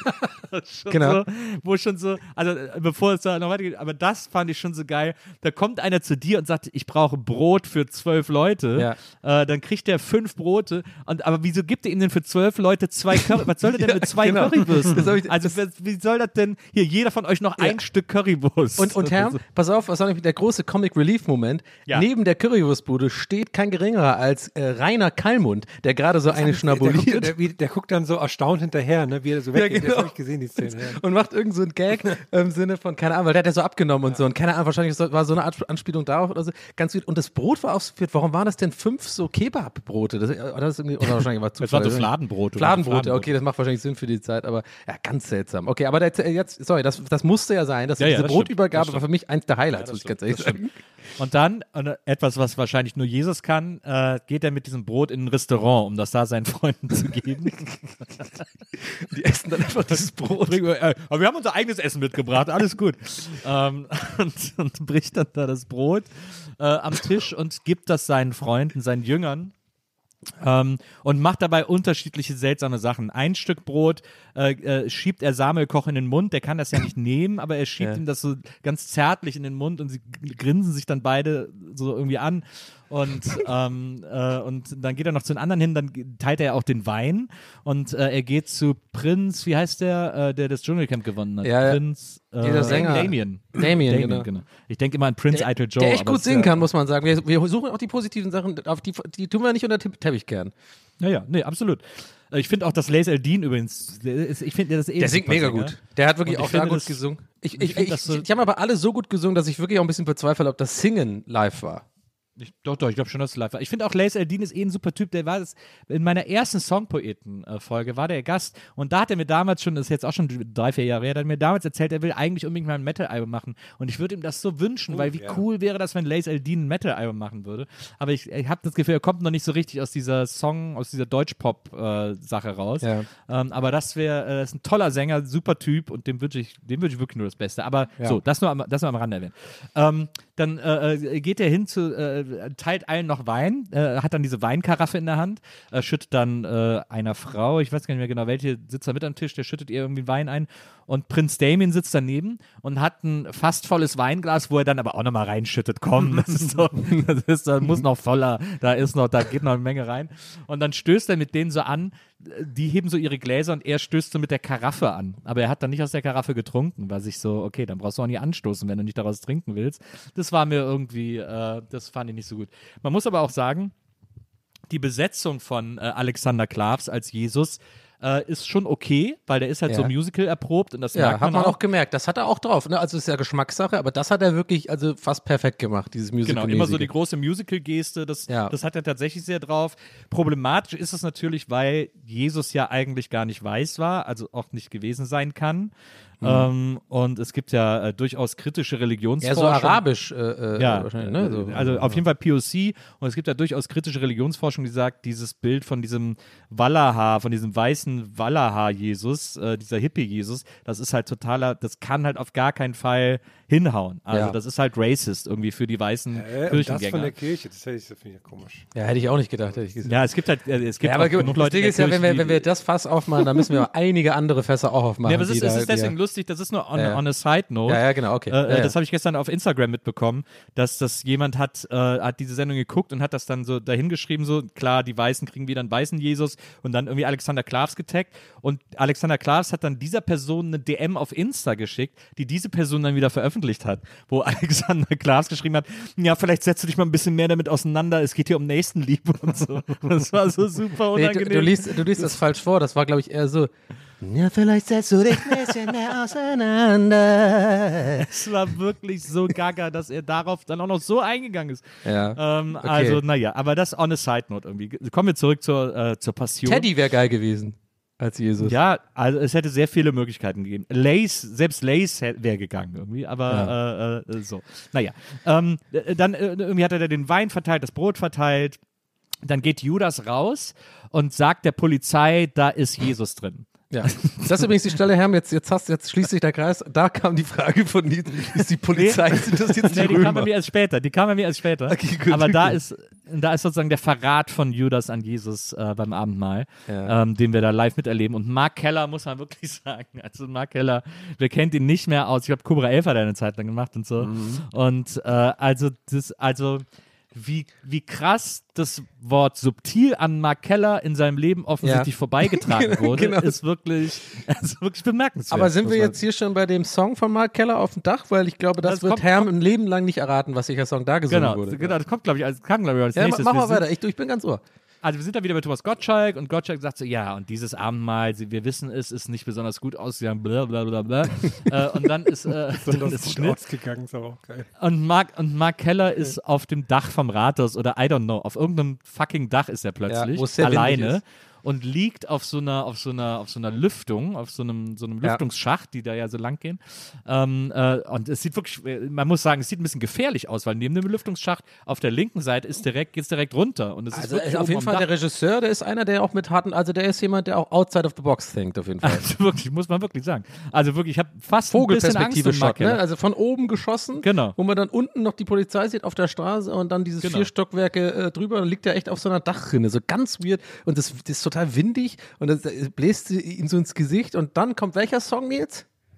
Genau. So, wo schon so, also bevor es da noch weitergeht, aber das fand ich schon so geil. Da kommt einer zu dir und sagt, ich brauche Brot für 12 Leute. Ja. Dann kriegt er 5 Brote. Aber wieso gibt er ihm denn für 12 Leute 2 Currywürste? Was soll er denn mit 2 Currywürsten? Also wie soll das denn, hier, jeder von euch noch ein Stück Currywurst. Und Herr, pass auf, was war nämlich der große Comic-Relief-Moment? Ja. Neben der Currywurstbude steht kein geringerer als Rainer Kallmund, der gerade so eine schnabuliert. Der guckt dann so erstaunt hinterher, ne, wie er so weggeht. Ja, genau. Das habe ich gesehen, die Szene. Ja. Und macht irgend so einen Gag im Sinne von, keine Ahnung, weil der hat ja so abgenommen und so. Und keine Ahnung, wahrscheinlich war so eine Art Anspielung darauf oder so. Ganz gut. Und das Brot war ausgeführt. Warum waren das denn 5 so Kebab-Brote? Oder wahrscheinlich war das waren so Fladenbrote. Fladenbrote, okay, das macht wahrscheinlich Sinn für die Zeit, aber ja, ganz seltsam. Okay, aber das musste ja sein. Diese Brotübergabe war für mich eins der Highlights, muss ich ganz ehrlich sagen. Und dann, etwas, was wahrscheinlich nur Jesus kann, geht er mit diesem Brot in ein Restaurant, um das da seinen Freunden zu geben. Die essen dann einfach dieses Brot. Aber wir haben unser eigenes Essen mitgebracht, alles gut. Und bricht dann da das Brot am Tisch und gibt das seinen Freunden, seinen Jüngern. Und macht dabei unterschiedliche seltsame Sachen. Ein Stück Brot schiebt er Samuel Koch in den Mund, der kann das ja nicht nehmen, aber er schiebt ihm das so ganz zärtlich in den Mund und sie grinsen sich dann beide so irgendwie an. Und dann geht er noch zu den anderen hin, dann teilt er ja auch den Wein und er geht zu Prinz, wie heißt der das Dschungelcamp gewonnen hat? Ja, Prinz dieser Sänger. Damien, genau. Ich denke immer an Prince Idol Joe. Der echt aber gut es- singen kann, muss man sagen. Wir suchen auch die positiven Sachen, auf die tun wir nicht unter den Teppich kehren. Ja, nee, absolut. Ich finde auch, dass Lace Eldin übrigens, ich finde, der ist Der singt mega gut. Der hat wirklich Und ich auch da finde gut das- gesungen. ich finde das so- Die haben aber alle so gut gesungen, dass ich wirklich auch ein bisschen bezweifle, ob das Singen live war. Doch, ich glaube schon, dass es live war. Ich finde auch, Lace Eldin ist ein super Typ. Der war das, in meiner ersten Songpoeten-Folge war der Gast und da hat er mir damals schon, das ist jetzt auch schon 3-4 Jahre her, der hat mir damals erzählt, er will eigentlich unbedingt mal ein Metal-Album machen und ich würde ihm das so wünschen, weil wie cool wäre das, wenn Lace Eldin ein Metal-Album machen würde. Aber ich habe das Gefühl, er kommt noch nicht so richtig aus dieser Deutsch-Pop-Sache raus. Ja. Aber das ist ein toller Sänger, super Typ und dem wünsche ich wirklich nur das Beste. Aber so, das nur am Rande erwähnt. Dann geht er hin teilt allen noch Wein, hat dann diese Weinkaraffe in der Hand, schüttet dann einer Frau, ich weiß gar nicht mehr genau welche, sitzt da mit am Tisch, der schüttet ihr irgendwie Wein ein und Prinz Damien sitzt daneben und hat ein fast volles Weinglas, wo er dann aber auch nochmal reinschüttet. Komm, da muss noch voller, da geht noch eine Menge rein. Und dann stößt er mit denen so an, die heben so ihre Gläser und er stößt so mit der Karaffe an. Aber er hat dann nicht aus der Karaffe getrunken, weil sich so, okay, dann brauchst du auch nicht anstoßen, wenn du nicht daraus trinken willst. Das war mir irgendwie, das fand ich nicht so gut. Man muss aber auch sagen, die Besetzung von Alexander Klavs als Jesus ist schon okay, weil der ist halt so Musical erprobt und das merkt hat man auch gemerkt. Das hat er auch drauf. Ne? Also ist ja Geschmackssache, aber das hat er wirklich fast perfekt gemacht, dieses Musical. Genau, immer so die große Musical-Geste, das hat er tatsächlich sehr drauf. Problematisch ist es natürlich, weil Jesus ja eigentlich gar nicht weiß war, also auch nicht gewesen sein kann. Und es gibt ja durchaus kritische Religionsforschung. Ja, so arabisch wahrscheinlich, ne? So. Also auf jeden Fall POC und es gibt ja durchaus kritische Religionsforschung, die sagt, dieses Bild von diesem Wallaha, von diesem weißen Wallaha-Jesus, dieser Hippie-Jesus, das ist halt das kann halt auf gar keinen Fall hinhauen. Also das ist halt racist irgendwie für die weißen Kirchengänger. Das von der Kirche, das finde ich ja komisch. Ja, hätte ich auch nicht gedacht, hätte ich gesagt. Ja, es gibt aber auch genug Leute, das Ding ist ja, wenn wir das Fass aufmachen, dann müssen wir einige andere Fässer auch aufmachen. Ja, aber es ist deswegen lustig, das ist nur on a side note. Ja, genau, okay. Das habe ich gestern auf Instagram mitbekommen, dass das jemand hat diese Sendung geguckt und hat das dann so dahingeschrieben, so klar, die Weißen kriegen wieder einen weißen Jesus und dann irgendwie Alexander Klavs getaggt und Alexander Klavs hat dann dieser Person eine DM auf Insta geschickt, die diese Person dann wieder veröffentlicht hat, wo Alexander Klavs geschrieben hat, ja, vielleicht setzt du dich mal ein bisschen mehr damit auseinander, es geht hier um Nächstenliebe und so. Das war so super unangenehm. Du liest das falsch vor, das war, glaube ich, eher so, ja, vielleicht setzt du dich ein bisschen mehr auseinander. Es war wirklich so gaga, dass er darauf dann auch noch so eingegangen ist. Ja. Okay. Also, naja, aber das on a side note irgendwie. Kommen wir zurück zur Passion. Teddy wäre geil gewesen als Jesus. Ja, also es hätte sehr viele Möglichkeiten gegeben. Selbst Lace wäre gegangen irgendwie, aber so. Naja, dann irgendwie hat er den Wein verteilt, das Brot verteilt. Dann geht Judas raus und sagt der Polizei, da ist Jesus drin. Ja, das ist übrigens die Stelle, Herm, jetzt schließt sich der Kreis. Da kam die Frage von dir, ist die Polizei, sind das jetzt die Die Römer? kam bei mir erst später. Okay, gut, aber gut. da ist sozusagen der Verrat von Judas an Jesus beim Abendmahl, den wir da live miterleben. Und Mark Keller, muss man wirklich sagen, also Mark Keller, wer kennt ihn nicht mehr aus? Ich glaube, Cobra 11 hat er eine Zeit lang gemacht und so. Und wie krass das Wort subtil an Mark Keller in seinem Leben offensichtlich vorbeigetragen wurde, Genau. ist wirklich bemerkenswert. Aber sind wir jetzt hier schon bei dem Song von Mark Keller auf dem Dach? Weil ich glaube, das wird Herm ein Leben lang nicht erraten, was welcher Song da gesungen wurde. Genau, das kam, glaube ich, als Ja, nächstes. mach mal Wir sind- weiter, ich bin ganz ohr. Also wir sind da wieder bei Thomas Gottschalk und Gottschalk sagt so, ja, und dieses Abendmahl, wir wissen es, ist nicht besonders gut ausgegangen, bla bla bla bla. Und dann ist, dann ist Schnitt. Ausgegangen, ist aber auch geil. Und Mark Keller ist auf dem Dach vom Rathaus oder I don't know, auf irgendeinem fucking Dach ist er plötzlich, wo es sehr windig alleine. ist. Und liegt auf so einer Lüftung, auf so einem Lüftungsschacht, die da ja so lang gehen. Und es sieht wirklich, man muss sagen, es sieht ein bisschen gefährlich aus, weil neben dem Lüftungsschacht auf der linken Seite geht's direkt runter. Und es ist Also wirklich auf oben jeden am Fall Dach. der Regisseur, der ist einer, der auch mit harten, also der ist jemand, der auch outside of the box denkt, auf jeden Fall. Also wirklich, muss man wirklich sagen. Also wirklich, ich habe fast ein bisschen Angst Vogelperspektive um Mark Shot, ne? Keller. Also von oben geschossen, Genau. wo man dann unten noch die Polizei sieht auf der Straße und dann dieses 4 Stockwerke drüber, dann liegt er echt auf so einer Dachrinne, so ganz weird und das ist total windig und das bläst ihm so ins Gesicht und dann kommt welcher Song jetzt?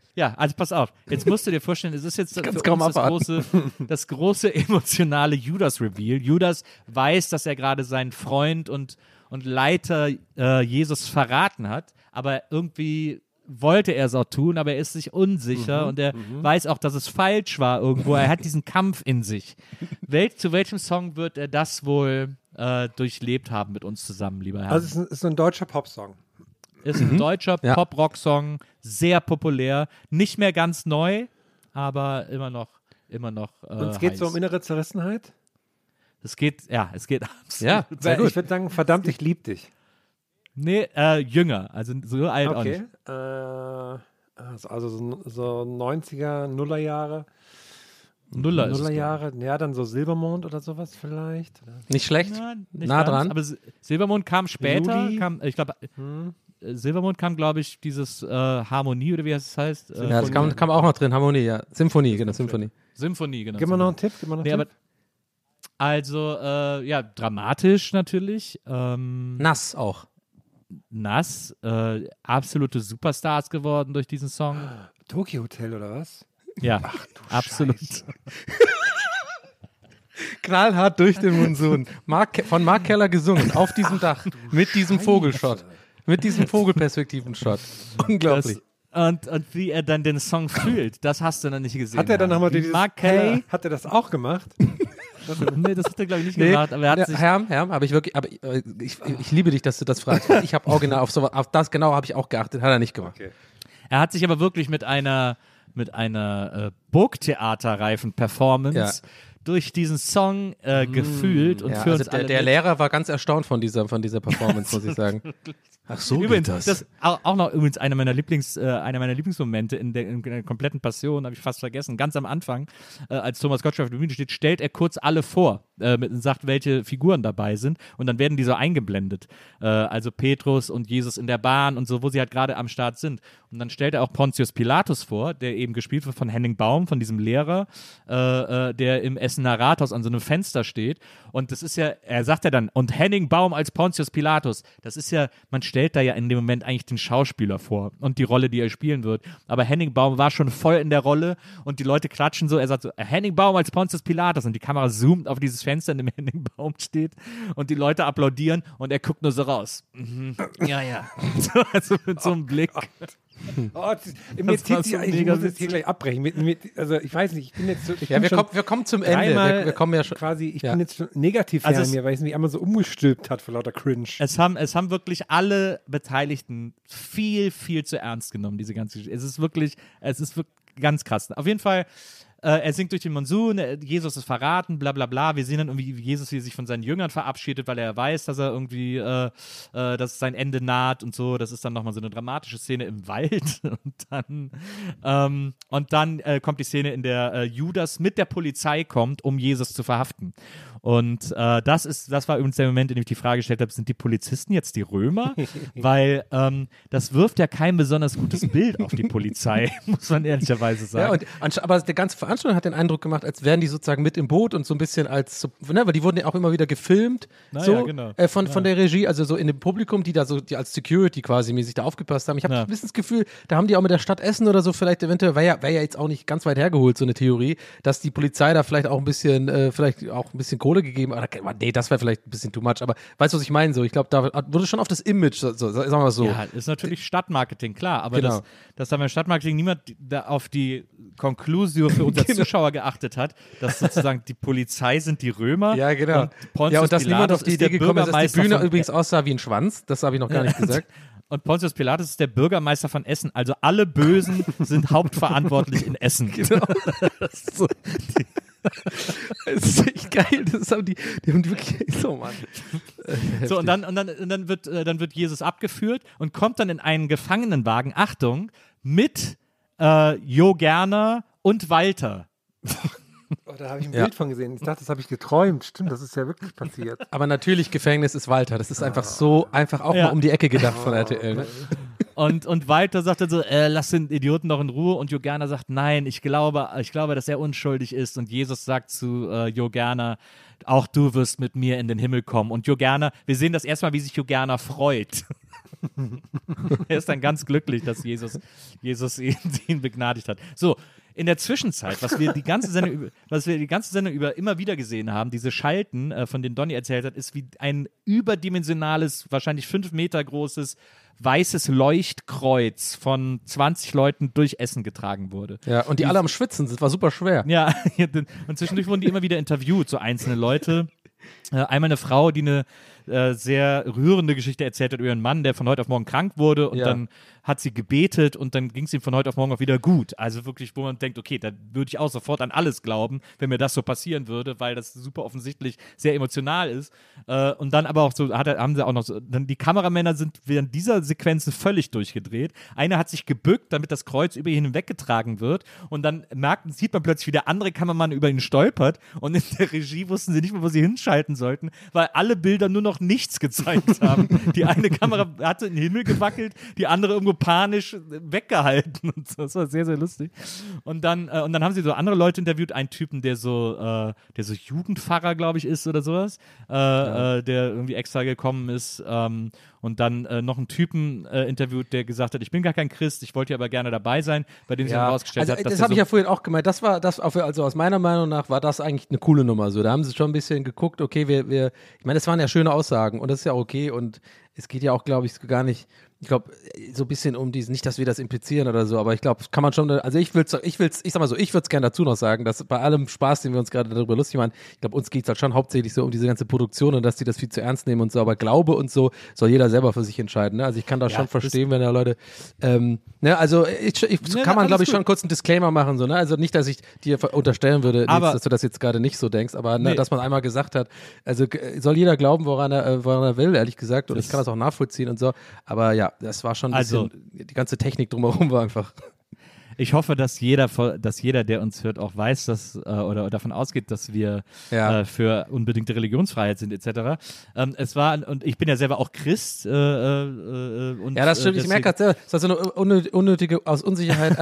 Ja, also pass auf. Jetzt musst du dir vorstellen, es ist jetzt für kaum uns das große emotionale Judas-Reveal. Judas weiß, dass er gerade seinen Freund und Leiter Jesus verraten hat, aber irgendwie wollte er es auch tun, aber er ist sich unsicher und er weiß auch, dass es falsch war irgendwo. Er hat diesen Kampf in sich. Zu welchem Song wird er das wohl durchlebt haben mit uns zusammen, lieber Herr? Also es ist ein deutscher Popsong. Ist ein deutscher Pop-Rock-Song, sehr populär, nicht mehr ganz neu, aber immer noch Und es geht so um innere Zerrissenheit? Es geht absolut. Ja, sehr Ich gut. würde sagen, verdammt, ich lieb dich. Nee, jünger, also so alt auch nicht. Okay. Also so 90er, Nullerjahre. Nullerjahre, Nullerjahre, ja, dann so Silbermond oder sowas vielleicht. Nicht schlecht. Ja, nicht nah ganz, dran. Aber Silbermond kam später. Juli. Silbermond kam, glaube ich, dieses Harmonie oder wie es heißt. Ja, das kam auch noch drin. Harmonie, ja. Symphonie, genau, Symphonie. Symphonie, genau. Gib mir noch einen Tipp. Nee, aber, also, dramatisch natürlich. Nass auch. Nass. Absolute Superstars geworden durch diesen Song. Tokyo Hotel oder was? Ja, absolut. Knallhart durch den Monsun. Von Mark Keller gesungen, auf diesem Dach, mit diesem Vogelshot. Mit diesem Vogelperspektiven-Shot. Unglaublich. Und wie er dann den Song fühlt, das hast du noch nicht gesehen. Hat er dann nochmal dieses Mark Keller? Hat er das auch gemacht? Nee, das hat er, glaube ich, nicht gemacht. Aber er hat sich Herm, habe ich wirklich, aber ich liebe dich, dass du das fragst. Ich habe original auf das genau habe ich auch geachtet, hat er nicht gemacht. Okay. Er hat sich aber wirklich mit einer Burgtheaterreifen-Performance durch diesen Song gefühlt und Ja, für also uns alle der mit. Lehrer war ganz erstaunt von dieser Performance, muss ich sagen. Ach so, Übrigens, geht das. das auch noch übrigens einer meiner Lieblingsmomente in der kompletten Passion, habe ich fast vergessen. Ganz am Anfang, als Thomas Gottschalk auf der Bühne steht, stellt er kurz alle vor und sagt, welche Figuren dabei sind. Und dann werden die so eingeblendet. Also Petrus und Jesus in der Bahn und so, wo sie halt gerade am Start sind. Und dann stellt er auch Pontius Pilatus vor, der eben gespielt wird von Henning Baum, von diesem Lehrer, der im Essener Rathaus an so einem Fenster steht. Und das ist ja, er sagt ja dann, und Henning Baum als Pontius Pilatus, das ist ja, man stellt da ja in dem Moment eigentlich den Schauspieler vor und die Rolle, die er spielen wird. Aber Henning Baum war schon voll in der Rolle und die Leute klatschen so, er sagt so, Henning Baum als Pontius Pilatus und die Kamera zoomt auf dieses Fenster, in dem Henning Baum steht und die Leute applaudieren und er guckt nur so raus. Mhm. Ja. So, also mit so einem Blick. Oh, mir Das war zieht so ich mega muss jetzt hier gleich abbrechen. Also ich weiß nicht, ich bin jetzt so, Ja, wir kommen zum Ende. dreimal Wir kommen ja schon. quasi, ich Ja. bin jetzt schon negativ Also mir, weil es mich einmal so umgestülpt hat vor lauter Cringe. Es haben wirklich alle Beteiligten viel, viel zu ernst genommen, diese ganze Geschichte. Es ist wirklich ganz krass. Auf jeden Fall, er singt durch den Monsun, Jesus ist verraten, bla bla bla. Wir sehen dann irgendwie, wie Jesus sich von seinen Jüngern verabschiedet, weil er weiß, dass er irgendwie, dass sein Ende naht und so. Das ist dann nochmal so eine dramatische Szene im Wald. Und dann kommt die Szene, in der Judas mit der Polizei kommt, um Jesus zu verhaften. Und das war übrigens der Moment, in dem ich die Frage gestellt habe, sind die Polizisten jetzt die Römer? Weil das wirft ja kein besonders gutes Bild auf die Polizei, muss man ehrlicherweise sagen. Ja, aber der ganze Veranstaltung hat den Eindruck gemacht, als wären die sozusagen mit im Boot und so ein bisschen als, weil die wurden ja auch immer wieder gefilmt, Ja, genau. von der Regie, also so in dem Publikum, die da so, die als Security quasi mäßig da aufgepasst haben. Ich habe ein bisschen das Gefühl, da haben die auch mit der Stadt Essen oder so vielleicht eventuell, wäre ja jetzt auch nicht ganz weit hergeholt, so eine Theorie, dass die Polizei da vielleicht auch ein bisschen Kohle gegeben, aber nee, das wäre vielleicht ein bisschen too much, aber weißt du, was ich meine? So, ich glaube, da wurde schon auf das Image, sagen wir mal so. Ja, ist natürlich Stadtmarketing, klar, aber Genau. dass da beim Stadtmarketing niemand da auf die Conclusio für unsere Zuschauer geachtet hat, dass sozusagen die Polizei sind die Römer. Ja, genau. Und dass niemand auf die Idee gekommen ist, dass die Bühne von übrigens aussah wie ein Schwanz, das habe ich noch gar nicht gesagt. Und Pontius Pilatus ist der Bürgermeister von Essen. Also alle Bösen sind hauptverantwortlich in Essen. Genau. Das ist echt geil. Das haben die haben wirklich so, Mann. So, und dann wird Jesus abgeführt und kommt dann in einen Gefangenenwagen, Achtung, mit Jo Gerner und Walter. Oh, da habe ich ein Bild von gesehen. Ich dachte, das habe ich geträumt. Stimmt, das ist ja wirklich passiert. Aber natürlich, Gefängnis ist Walter. Das ist einfach so, einfach auch Ja. mal um die Ecke gedacht von RTL. Ne? Und Walter sagt dann so, lass den Idioten doch in Ruhe. Und Jo Gerner sagt, nein, ich glaube, dass er unschuldig ist. Und Jesus sagt zu Jo Gerner, auch du wirst mit mir in den Himmel kommen. Und Jo Gerner, wir sehen das erstmal, wie sich Jo Gerner freut. Er ist dann ganz glücklich, dass Jesus ihn begnadigt hat. So, in der Zwischenzeit, was wir die ganze Sendung über immer wieder gesehen haben, diese Schalten, von denen Donny erzählt hat, ist wie ein überdimensionales, wahrscheinlich 5 Meter großes, weißes Leuchtkreuz von 20 Leuten durch Essen getragen wurde. Ja, und die alle am Schwitzen sind, war super schwer. Ja, und zwischendurch wurden die immer wieder interviewt, so einzelne Leute. Einmal eine Frau, die eine sehr rührende Geschichte erzählt hat über ihren Mann, der von heute auf morgen krank wurde und dann hat sie gebetet und dann ging es ihm von heute auf morgen auch wieder gut. Also wirklich, wo man denkt, okay, da würde ich auch sofort an alles glauben, wenn mir das so passieren würde, weil das super offensichtlich sehr emotional ist. Und dann aber auch so, haben sie auch noch so, dann die Kameramänner sind während dieser Sequenzen völlig durchgedreht. Einer hat sich gebückt, damit das Kreuz über ihn hinweggetragen wird und dann sieht man plötzlich, wie der andere Kameramann über ihn stolpert und in der Regie wussten sie nicht mehr, wo sie hinschalten sollten, weil alle Bilder nur noch nichts gezeigt haben. Die eine Kamera hatte in den Himmel gewackelt, die andere irgendwo panisch weggehalten und so. Das war sehr, sehr lustig. Und dann haben sie so andere Leute interviewt, einen Typen, der so Jugendpfarrer, glaube ich, ist oder sowas, der irgendwie extra gekommen ist, und dann noch einen Typen interviewt, der gesagt hat, ich bin gar kein Christ, ich wollte ja aber gerne dabei sein, bei dem sie dann herausgestellt hat, dass das habe ich ja vorhin auch gemeint, also aus meiner Meinung nach war das eigentlich eine coole Nummer, so, da haben sie schon ein bisschen geguckt, okay, ich meine, das waren ja schöne Aussagen und das ist ja okay und es geht ja auch, glaube ich, gar nicht, ich glaube, so ein bisschen um diesen, nicht, dass wir das implizieren oder so, aber ich glaube, kann man schon, also ich würde es gerne dazu noch sagen, dass bei allem Spaß, den wir uns gerade darüber lustig machen, ich glaube, uns geht es halt schon hauptsächlich so um diese ganze Produktion und dass die das viel zu ernst nehmen und so, aber Glaube und so soll jeder selber für sich entscheiden, ne? Also ich kann das schon verstehen, wenn da Leute, also kann man, glaube ich, schon kurz einen Disclaimer machen, so, ne? Also nicht, dass ich dir unterstellen würde, dass du das jetzt gerade nicht so denkst, aber dass man einmal gesagt hat, also soll jeder glauben, woran er will, ehrlich gesagt, und ich kann das auch nachvollziehen und so, aber ja, das war schon ein bisschen, die ganze Technik drumherum war einfach. Ich hoffe, dass jeder, der uns hört, auch weiß, dass oder davon ausgeht, dass wir für unbedingte Religionsfreiheit sind, etc. Und ich bin ja selber auch Christ. Und, ja, das stimmt. Ich merke gerade, das ist so eine unnötige, aus Unsicherheit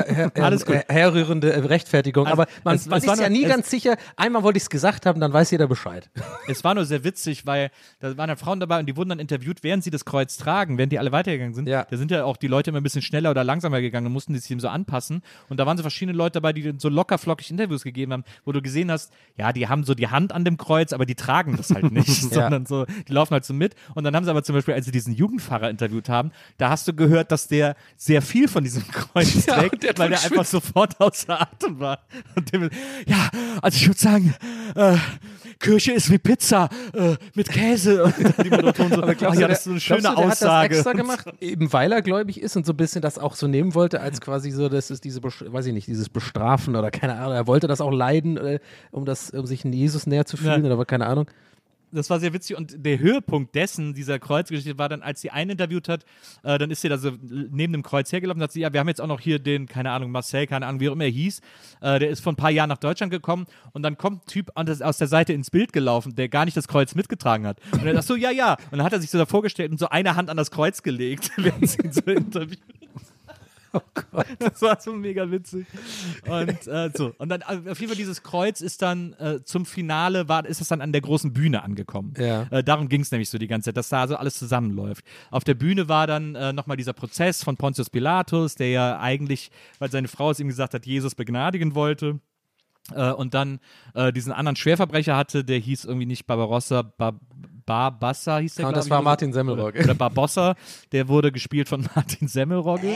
herrührende Rechtfertigung. Also, aber man ist ja nie ganz sicher. Einmal wollte ich es gesagt haben, dann weiß jeder Bescheid. Es war nur sehr witzig, weil da waren dann Frauen dabei und die wurden dann interviewt, während sie das Kreuz tragen, während die alle weitergegangen sind. Ja. Da sind ja auch die Leute immer ein bisschen schneller oder langsamer gegangen und mussten sich ihm so anpassen. Und da waren so verschiedene Leute dabei, die so locker flockig Interviews gegeben haben, wo du gesehen hast, ja, die haben so die Hand an dem Kreuz, aber die tragen das halt nicht, sondern so, die laufen halt so mit. Und dann haben sie aber zum Beispiel, als sie diesen Jugendpfarrer interviewt haben, da hast du gehört, dass der sehr viel von diesem Kreuz trägt, weil der einfach sofort außer Atem war. Und dem, also ich würde sagen, Kirche ist wie Pizza mit Käse. Und dann die Moderatoren so, das ist so eine schöne Aussage. Hat das extra gemacht, eben weil er gläubig ist und so ein bisschen das auch so nehmen wollte, als quasi so, das ist dieses Bestrafen oder keine Ahnung. Er wollte das auch leiden, um sich in Jesus näher zu fühlen oder keine Ahnung. Das war sehr witzig und der Höhepunkt dieser Kreuzgeschichte war dann, als sie einen interviewt hat, dann ist sie da so neben dem Kreuz hergelaufen und sagt sie, ja, wir haben jetzt auch noch hier den, keine Ahnung, Marcel, keine Ahnung, wie auch immer er hieß, der ist vor ein paar Jahren nach Deutschland gekommen und dann kommt ein Typ aus der Seite ins Bild gelaufen, der gar nicht das Kreuz mitgetragen hat. Und er sagt so, ja. Und dann hat er sich so da vorgestellt und so eine Hand an das Kreuz gelegt, während sie ihn so interviewt. Oh Gott. Das war so mega witzig. Und Und dann auf jeden Fall dieses Kreuz ist dann zum Finale, ist es dann an der großen Bühne angekommen. Ja. Darum ging es nämlich so die ganze Zeit, dass da so alles zusammenläuft. Auf der Bühne war dann nochmal dieser Prozess von Pontius Pilatus, der ja eigentlich, weil seine Frau es ihm gesagt hat, Jesus begnadigen wollte. Und dann diesen anderen Schwerverbrecher hatte, der hieß irgendwie nicht Barbarossa, Barbassa hieß der, und das war Martin Semmelrogge. Oder Barbossa, der wurde gespielt von Martin Semmelrogge.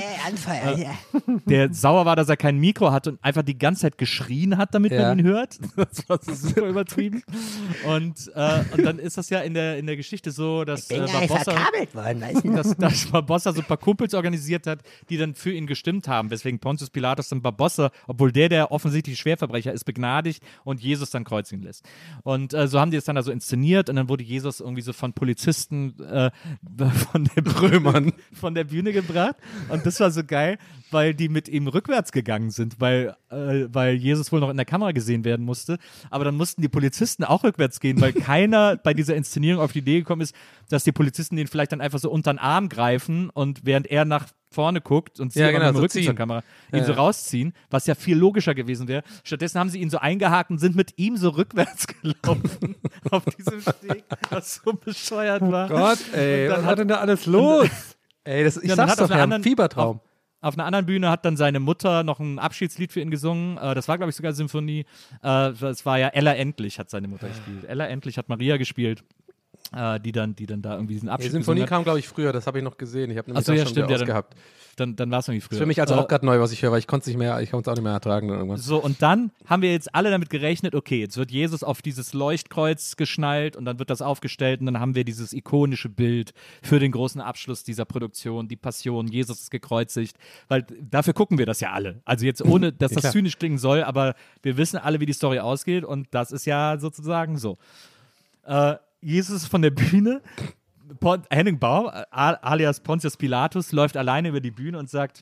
Der sauer war, dass er kein Mikro hatte und einfach die ganze Zeit geschrien hat, damit man ihn hört. Das war so super übertrieben. Und dann ist das ja in der Geschichte so, dass Barbossa so ein paar Kumpels organisiert hat, die dann für ihn gestimmt haben, weswegen Pontius Pilatus dann Barbossa, obwohl der offensichtlich Schwerverbrecher ist, begnadigt und Jesus dann kreuzigen lässt. Und so haben die es dann also inszeniert und dann wurde Jesus irgendwie so von Polizisten von der Bühne gebracht und das war so geil, weil die mit ihm rückwärts gegangen sind, weil Jesus wohl noch in der Kamera gesehen werden musste, aber dann mussten die Polizisten auch rückwärts gehen, weil keiner bei dieser Inszenierung auf die Idee gekommen ist, dass die Polizisten den vielleicht dann einfach so unter den Arm greifen und während er nach vorne guckt und sie mit dem Rücken zur Kamera ihn so rausziehen, was ja viel logischer gewesen wäre. Stattdessen haben sie ihn so eingehakt und sind mit ihm so rückwärts gelaufen auf diesem Steg, was so bescheuert war. Oh Gott, ey, was war denn da alles los? Ey, ich Ja, dann sag's hat doch, auf einer Herr, anderen- Fiebertraum. Auf einer anderen Bühne hat dann seine Mutter noch ein Abschiedslied für ihn gesungen. Das war, glaube ich, sogar Symphonie. Das war ja Ella Endlich hat seine Mutter gespielt. Ella Endlich hat Maria gespielt, die dann da irgendwie diesen Die Abschied Symphonie gesungen hat. kam, glaube ich, früher. Das habe ich noch gesehen. Ich habe nämlich Achso, das ja, schon stimmt. wieder Ja, ausgehabt. dann war es irgendwie früher. Für mich also auch gerade neu, was ich höre, weil ich konnte es auch nicht mehr ertragen oder irgendwas. So, und dann haben wir jetzt alle damit gerechnet, okay, jetzt wird Jesus auf dieses Leuchtkreuz geschnallt und dann wird das aufgestellt und dann haben wir dieses ikonische Bild für den großen Abschluss dieser Produktion, die Passion, Jesus ist gekreuzigt, weil dafür gucken wir das ja alle. Also jetzt ohne, dass das klar. zynisch klingen soll, aber wir wissen alle, wie die Story ausgeht und das ist ja sozusagen so. Jesus ist von der Bühne, Henning Baum, alias Pontius Pilatus, läuft alleine über die Bühne und sagt,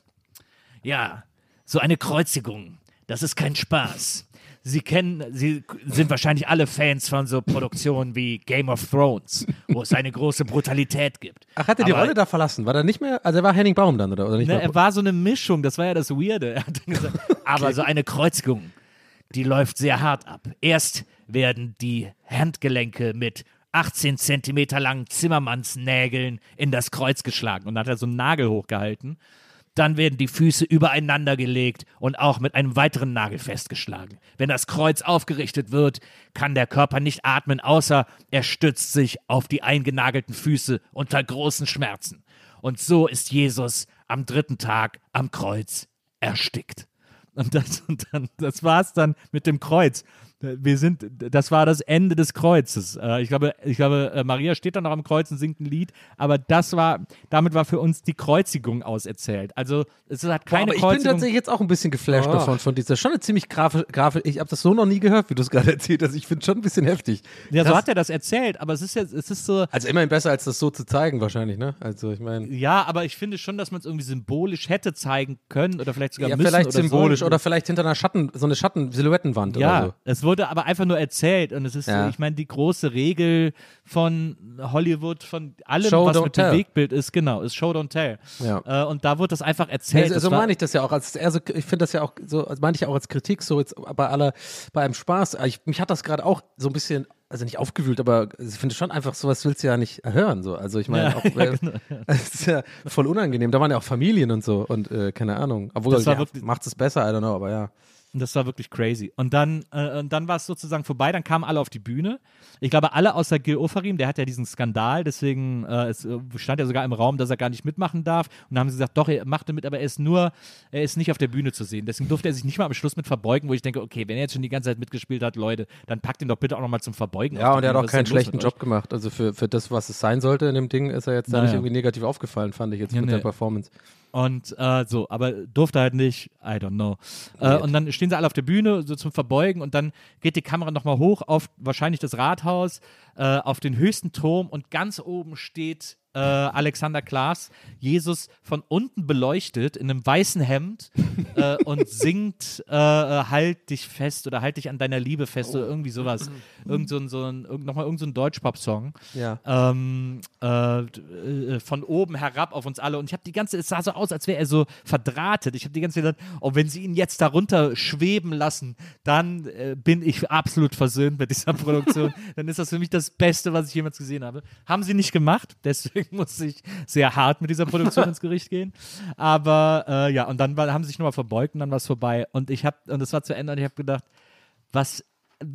ja, so eine Kreuzigung, das ist kein Spaß. Sie sind wahrscheinlich alle Fans von so Produktionen wie Game of Thrones, wo es eine große Brutalität gibt. Ach, hat er die Aber, Rolle da verlassen? War er nicht mehr? Also er war Henning Baum dann, oder nicht Ne, mehr? er war so eine Mischung, das war ja das Weirde. Er hat dann gesagt, aber so eine Kreuzigung, die läuft sehr hart ab. Erst werden die Handgelenke mit 18 Zentimeter langen Zimmermannsnägeln in das Kreuz geschlagen. Und dann hat er so einen Nagel hochgehalten. Dann werden die Füße übereinander gelegt und auch mit einem weiteren Nagel festgeschlagen. Wenn das Kreuz aufgerichtet wird, kann der Körper nicht atmen, außer er stützt sich auf die eingenagelten Füße unter großen Schmerzen. Und so ist Jesus am 3. Tag am Kreuz erstickt. Und das war es dann mit dem Kreuz. Das war das Ende des Kreuzes. Ich glaube, Maria steht dann noch am Kreuz und singt ein Lied, aber damit war für uns die Kreuzigung auserzählt. Also es hat keine Aber ich Kreuzigung. bin tatsächlich jetzt auch ein bisschen geflasht davon, von dieser, schon eine ziemlich grafisch, ich habe das so noch nie gehört, wie du es gerade erzählt hast. Ich finde es schon ein bisschen heftig. Ja, so hat er das erzählt, aber es ist so. Also immerhin besser, als das so zu zeigen wahrscheinlich, ne? Also ich meine. Ja, aber ich finde schon, dass man es irgendwie symbolisch hätte zeigen können oder vielleicht sogar Ja, müssen. vielleicht oder symbolisch sollen. oder vielleicht hinter einer so eine Silhouettenwand Ja, oder so. es wurde aber einfach nur erzählt und es ist, Ja. ich meine, die große Regel von Hollywood, von allem, Show, was don't mit tell. Bewegtbild ist, genau, ist Show, don't tell. Ja. Und da wurde das einfach erzählt. So Das war- meine ich das ja auch. Ich finde das ja auch so, also meine ich auch als Kritik so jetzt bei einem Spaß. Mich hat das gerade auch so ein bisschen, also nicht aufgewühlt, aber ich finde schon einfach, sowas willst du ja nicht hören. So. Also ich meine, Ja, auch, ja, genau. es ist ja voll unangenehm. Da waren ja auch Familien und so und keine Ahnung. Obwohl, Das war ja, wirklich- macht es besser, I don't know, aber ja. Und das war wirklich crazy. Und dann war es sozusagen vorbei, dann kamen alle auf die Bühne. Ich glaube, alle außer Gil Ofarim, der hat ja diesen Skandal, deswegen es stand ja sogar im Raum, dass er gar nicht mitmachen darf. Und dann haben sie gesagt, doch, er machte mit, aber er ist nicht auf der Bühne zu sehen. Deswegen durfte er sich nicht mal am Schluss mit verbeugen, wo ich denke, okay, wenn er jetzt schon die ganze Zeit mitgespielt hat, Leute, dann packt ihn doch bitte auch nochmal zum Verbeugen. Ja, auf die und er hat Bühne. auch Was ist keinen denn los schlechten mit Job gemacht. Also für das, was es sein sollte in dem Ding, ist er jetzt da Naja. nicht irgendwie negativ aufgefallen, fand ich jetzt Ja, mit nee. der Performance. Und so, aber durfte halt nicht, I don't know. Und dann stehen sie alle auf der Bühne so zum Verbeugen und dann geht die Kamera nochmal hoch auf wahrscheinlich das Rathaus, auf den höchsten Turm und ganz oben steht Alexander Klaas, Jesus von unten beleuchtet in einem weißen Hemd und singt Halt dich fest oder Halt dich an deiner Liebe fest oder irgendwie sowas. Nochmal irgend so ein Deutschpop-Song. Ja. Von oben herab auf uns alle und ich habe es sah so aus, als wäre er so verdrahtet. Ich habe die ganze Zeit gedacht, oh, wenn sie ihn jetzt darunter schweben lassen, dann bin ich absolut versöhnt mit dieser Produktion. Dann ist das für mich das Beste, was ich jemals gesehen habe. Haben sie nicht gemacht, deswegen musste ich sehr hart mit dieser Produktion ins Gericht gehen. Aber ja, und dann haben sie sich nochmal verbeugt und dann war es vorbei und es war zu Ende und ich habe gedacht, was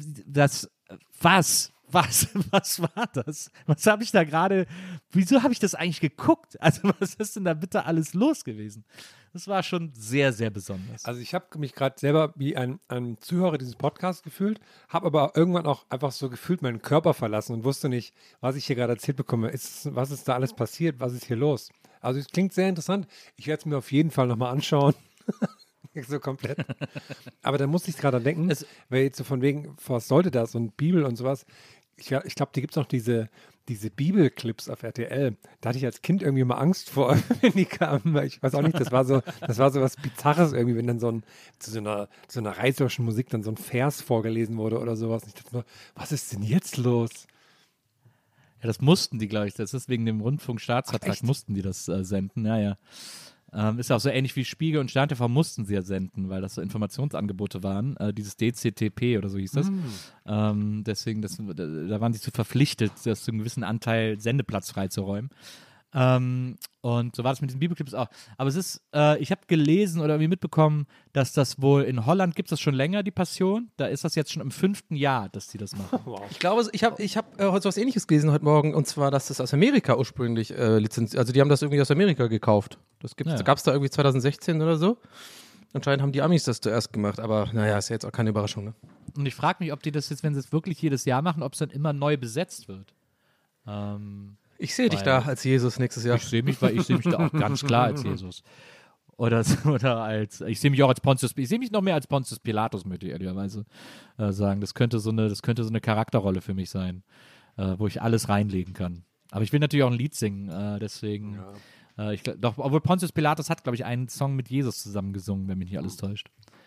war das? Was habe ich da gerade, wieso habe ich das eigentlich geguckt? Also was ist denn da bitte alles los gewesen? Das war schon sehr, sehr besonders. Also ich habe mich gerade selber wie ein Zuhörer dieses Podcasts gefühlt, habe aber irgendwann auch einfach so gefühlt meinen Körper verlassen und wusste nicht, was ich hier gerade erzählt bekomme. Was ist da alles passiert? Was ist hier los? Also es klingt sehr interessant. Ich werde es mir auf jeden Fall nochmal anschauen. So komplett. Aber da musste ich gerade denken, weil jetzt so von wegen, was sollte das und Bibel und sowas. Ich glaube, die gibt es noch diese Bibelclips auf RTL. Da hatte ich als Kind irgendwie mal Angst vor, wenn die kamen, weil ich weiß auch nicht, das war so was Bizarres irgendwie, wenn dann zu so einer reißerischen Musik dann so ein Vers vorgelesen wurde oder sowas. Und ich dachte nur, was ist denn jetzt los? Ja, das mussten die, glaube ich. Das ist wegen dem Rundfunkstaatsvertrag, mussten die das senden. Ja, ja. Ist ja auch so ähnlich wie Spiegel und Stern TV mussten sie ja senden, weil das so Informationsangebote waren. Dieses DCTP oder so hieß das. Deswegen, da waren sie zu verpflichtet, das zu einem gewissen Anteil Sendeplatz freizuräumen. Und so war das mit diesen Bibelclips auch. Aber es ist, ich habe gelesen oder irgendwie mitbekommen, dass das wohl in Holland gibt es das schon länger, die Passion. Da ist das jetzt schon im 5. Jahr, dass die das machen. Ich glaube, ich hab heute was Ähnliches gelesen heute Morgen, und zwar, dass das aus Amerika ursprünglich lizenziert, also die haben das irgendwie aus Amerika gekauft. Das gab es da irgendwie 2016 oder so. Anscheinend haben die Amis das zuerst gemacht, aber naja, ist ja jetzt auch keine Überraschung, ne? Und ich frage mich, ob die das jetzt, wenn sie es wirklich jedes Jahr machen, ob es dann immer neu besetzt wird. Ich sehe dich da als Jesus nächstes Jahr. Ich sehe mich da auch ganz klar als Jesus. Oder als, ich sehe mich auch als Pontius, ich sehe mich noch mehr als Pontius Pilatus, möchte ich ehrlicherweise sagen. Das könnte so eine Charakterrolle für mich sein, wo ich alles reinlegen kann. Aber ich will natürlich auch ein Lied singen, deswegen, obwohl Pontius Pilatus hat, glaube ich, einen Song mit Jesus zusammen gesungen, wenn mich nicht alles täuscht.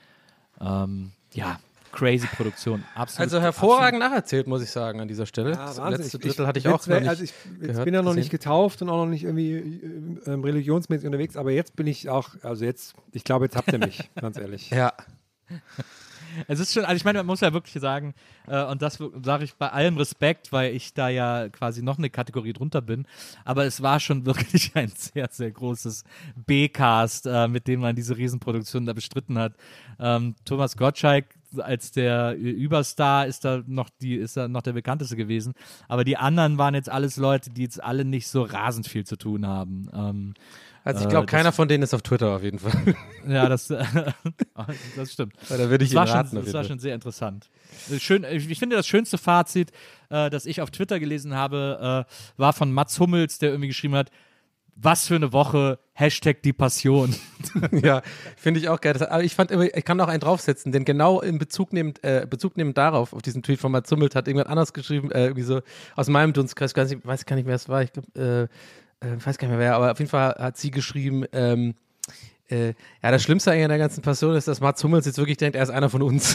Crazy Produktion, absolut. Also hervorragend nacherzählt, muss ich sagen, an dieser Stelle. Ja, Das Wahnsinn. letzte Drittel hatte ich auch noch nicht Also ich gehört, bin ja noch nicht gesehen. getauft und auch noch nicht irgendwie religionsmäßig unterwegs, aber jetzt bin ich auch, also jetzt, ich glaube, jetzt habt ihr mich, ganz ehrlich. Ja. Es ist schon, also ich meine, man muss ja wirklich sagen, und das sage ich bei allem Respekt, weil ich da ja quasi noch eine Kategorie drunter bin, aber es war schon wirklich ein sehr, sehr großes B-Cast, mit dem man diese Riesenproduktion da bestritten hat. Thomas Gottschalk als der Überstar ist da noch der bekannteste gewesen, aber die anderen waren jetzt alles Leute, die jetzt alle nicht so rasend viel zu tun haben. Also ich glaube, keiner von denen ist auf Twitter auf jeden Fall. Ja, das stimmt. Da würde ich Das Ihnen raten. war schon sehr interessant. Schön, ich finde, das schönste Fazit, das ich auf Twitter gelesen habe, war von Mats Hummels, der irgendwie geschrieben hat, was für eine Woche, #die Passion. Ja, finde ich auch geil. Aber ich fand immer, ich kann auch einen draufsetzen, denn genau in Bezug nehmend darauf, auf diesen Tweet von Mats Hummels, hat irgendjemand anders geschrieben, irgendwie so aus meinem Dunstkreis, ich weiß gar nicht, wer es war, ich glaube, weiß gar nicht mehr wer, aber auf jeden Fall hat sie geschrieben, das Schlimmste eigentlich an der ganzen Passion ist, dass Mats Hummels jetzt wirklich denkt, er ist einer von uns.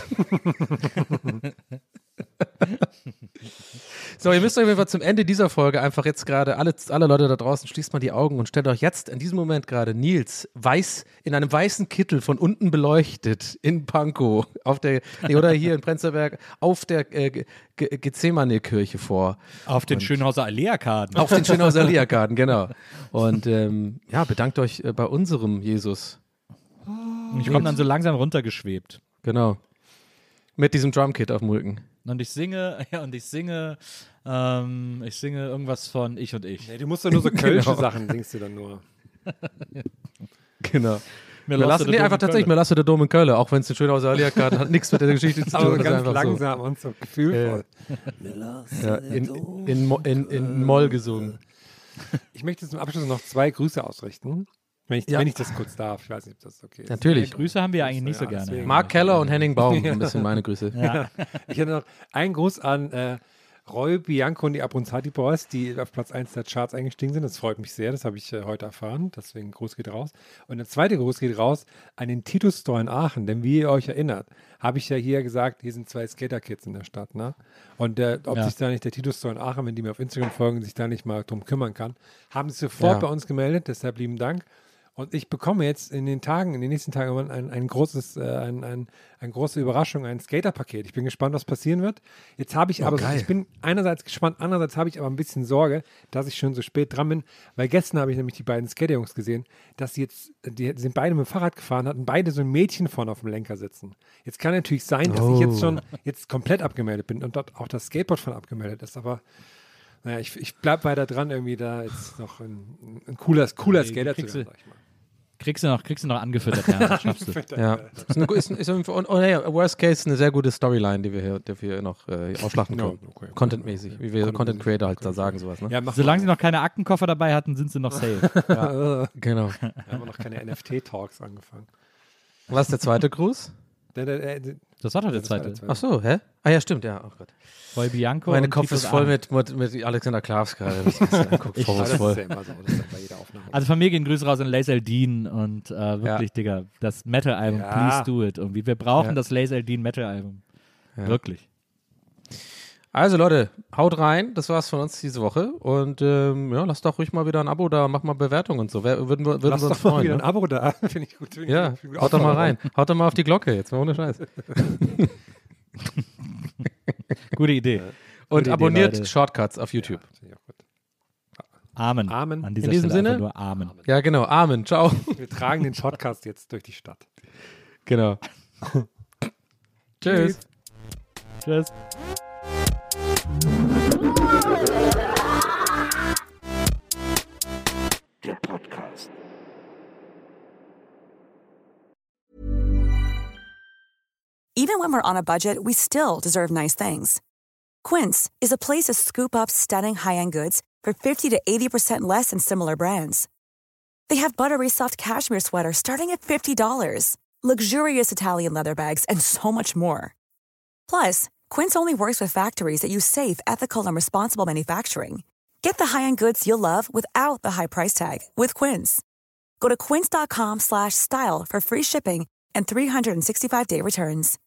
So, ihr müsst euch auf jeden Fall zum Ende dieser Folge einfach jetzt gerade, alle Leute da draußen, schließt mal die Augen und stellt euch jetzt in diesem Moment gerade Nils in einem weißen Kittel von unten beleuchtet in Pankow oder hier in Prenzlberg auf der Gethsemane-Kirche vor. Auf den Schönhauser Allee-Arkaden. Auf den Schönhauser Allee-Arkaden, genau. Und bedankt euch bei unserem Jesus. Ich komme dann so langsam runtergeschwebt. Genau. Mit diesem Drumkit auf dem Rücken. Und ich singe irgendwas von Ich und Ich. Nee, du musst doch nur so kölsche Sachen, singst du dann nur. Genau. Mir lasse der Dom in Köln, auch wenn es eine Schönhauser Allee-Arkaden hat, nichts mit der Geschichte zu tun. Aber ganz langsam und so gefühlvoll. In Moll gesungen. Ich möchte zum Abschluss noch 2 Grüße ausrichten. Wenn ich das kurz darf. Ich weiß nicht, ob das okay ist. Natürlich. Grüße haben wir eigentlich nicht so gerne. Mark Keller und Henning Baum, ein bisschen meine Grüße. Ja. Ich hätte noch einen Gruß an Roy Bianco und die Abronzati Boys, die auf Platz 1 der Charts eingestiegen sind. Das freut mich sehr, das habe ich heute erfahren. Deswegen Gruß geht raus. Und der zweite Gruß geht raus an den Titus Store in Aachen. Denn wie ihr euch erinnert, habe ich ja hier gesagt, hier sind 2 Skater-Kids in der Stadt. Ne? Und sich da nicht der Titus Store in Aachen, wenn die mir auf Instagram folgen, sich da nicht mal drum kümmern kann, haben sie sofort bei uns gemeldet. Deshalb lieben Dank. Und ich bekomme jetzt in den nächsten Tagen eine große Überraschung, ein Skater-Paket. Ich bin gespannt, was passieren wird. Jetzt habe ich ich bin einerseits gespannt, andererseits habe ich aber ein bisschen Sorge, dass ich schon so spät dran bin, weil gestern habe ich nämlich die beiden Skater-Jungs gesehen, dass die sind beide mit dem Fahrrad gefahren, hatten beide so ein Mädchen vorne auf dem Lenker sitzen. Jetzt kann natürlich sein, dass ich jetzt schon komplett abgemeldet bin und dort auch das Skateboard von abgemeldet ist, aber naja, ich bleibe weiter dran, irgendwie da jetzt noch ein cooler Skater zu werden, sag ich mal. Kriegst du noch angefüttert, ja, schaffst du. Ja. Worst Case eine sehr gute Storyline, die wir hier noch aufschlachten können. Okay. Content-mäßig, wie wir Content Creator halt da sagen, sowas. Ne? Ja, solange sie noch keine Aktenkoffer dabei hatten, sind sie noch safe. Ja, genau. Wir haben noch keine NFT-Talks angefangen. Was ist der zweite Gruß? Das war doch der zweite. Ach so, hä? Ah ja, stimmt, ja. Oh Gott. Roy Bianco. Mein Kopf ist voll mit Alexander Klavs gerade. Also von mir gehen Grüße raus an Lazer Dean und wirklich, Digga, das Metal-Album, Please Do It. Irgendwie. Wir brauchen das Lazer Dean Metal-Album. Ja. Wirklich. Also Leute, haut rein. Das war's von uns diese Woche. Und lasst doch ruhig mal wieder ein Abo da, macht mal Bewertung und so. Würden wir uns freuen. Lasst doch mal wieder ein Abo da. Finde ich gut. Haut doch mal rein. Haut doch mal auf die Glocke jetzt, mal ohne Scheiß. Gute Idee. Und abonniert Shortcuts auf YouTube. Amen. Amen. An dieser In diesem Stelle Sinne? einfach nur Amen. Ja, genau. Amen. Ciao. Wir tragen den Podcast jetzt durch die Stadt. Genau. Tschüss. Tschüss. Der Podcast. Even when we're on a budget, we still deserve nice things. Quince is a place to scoop up stunning high-end goods for 50 to 80% less than similar brands. They have buttery soft cashmere sweaters starting at $50, luxurious Italian leather bags, and so much more. Plus, Quince only works with factories that use safe, ethical, and responsible manufacturing. Get the high-end goods you'll love without the high price tag with Quince. Go to quince.com/style for free shipping and 365-day returns.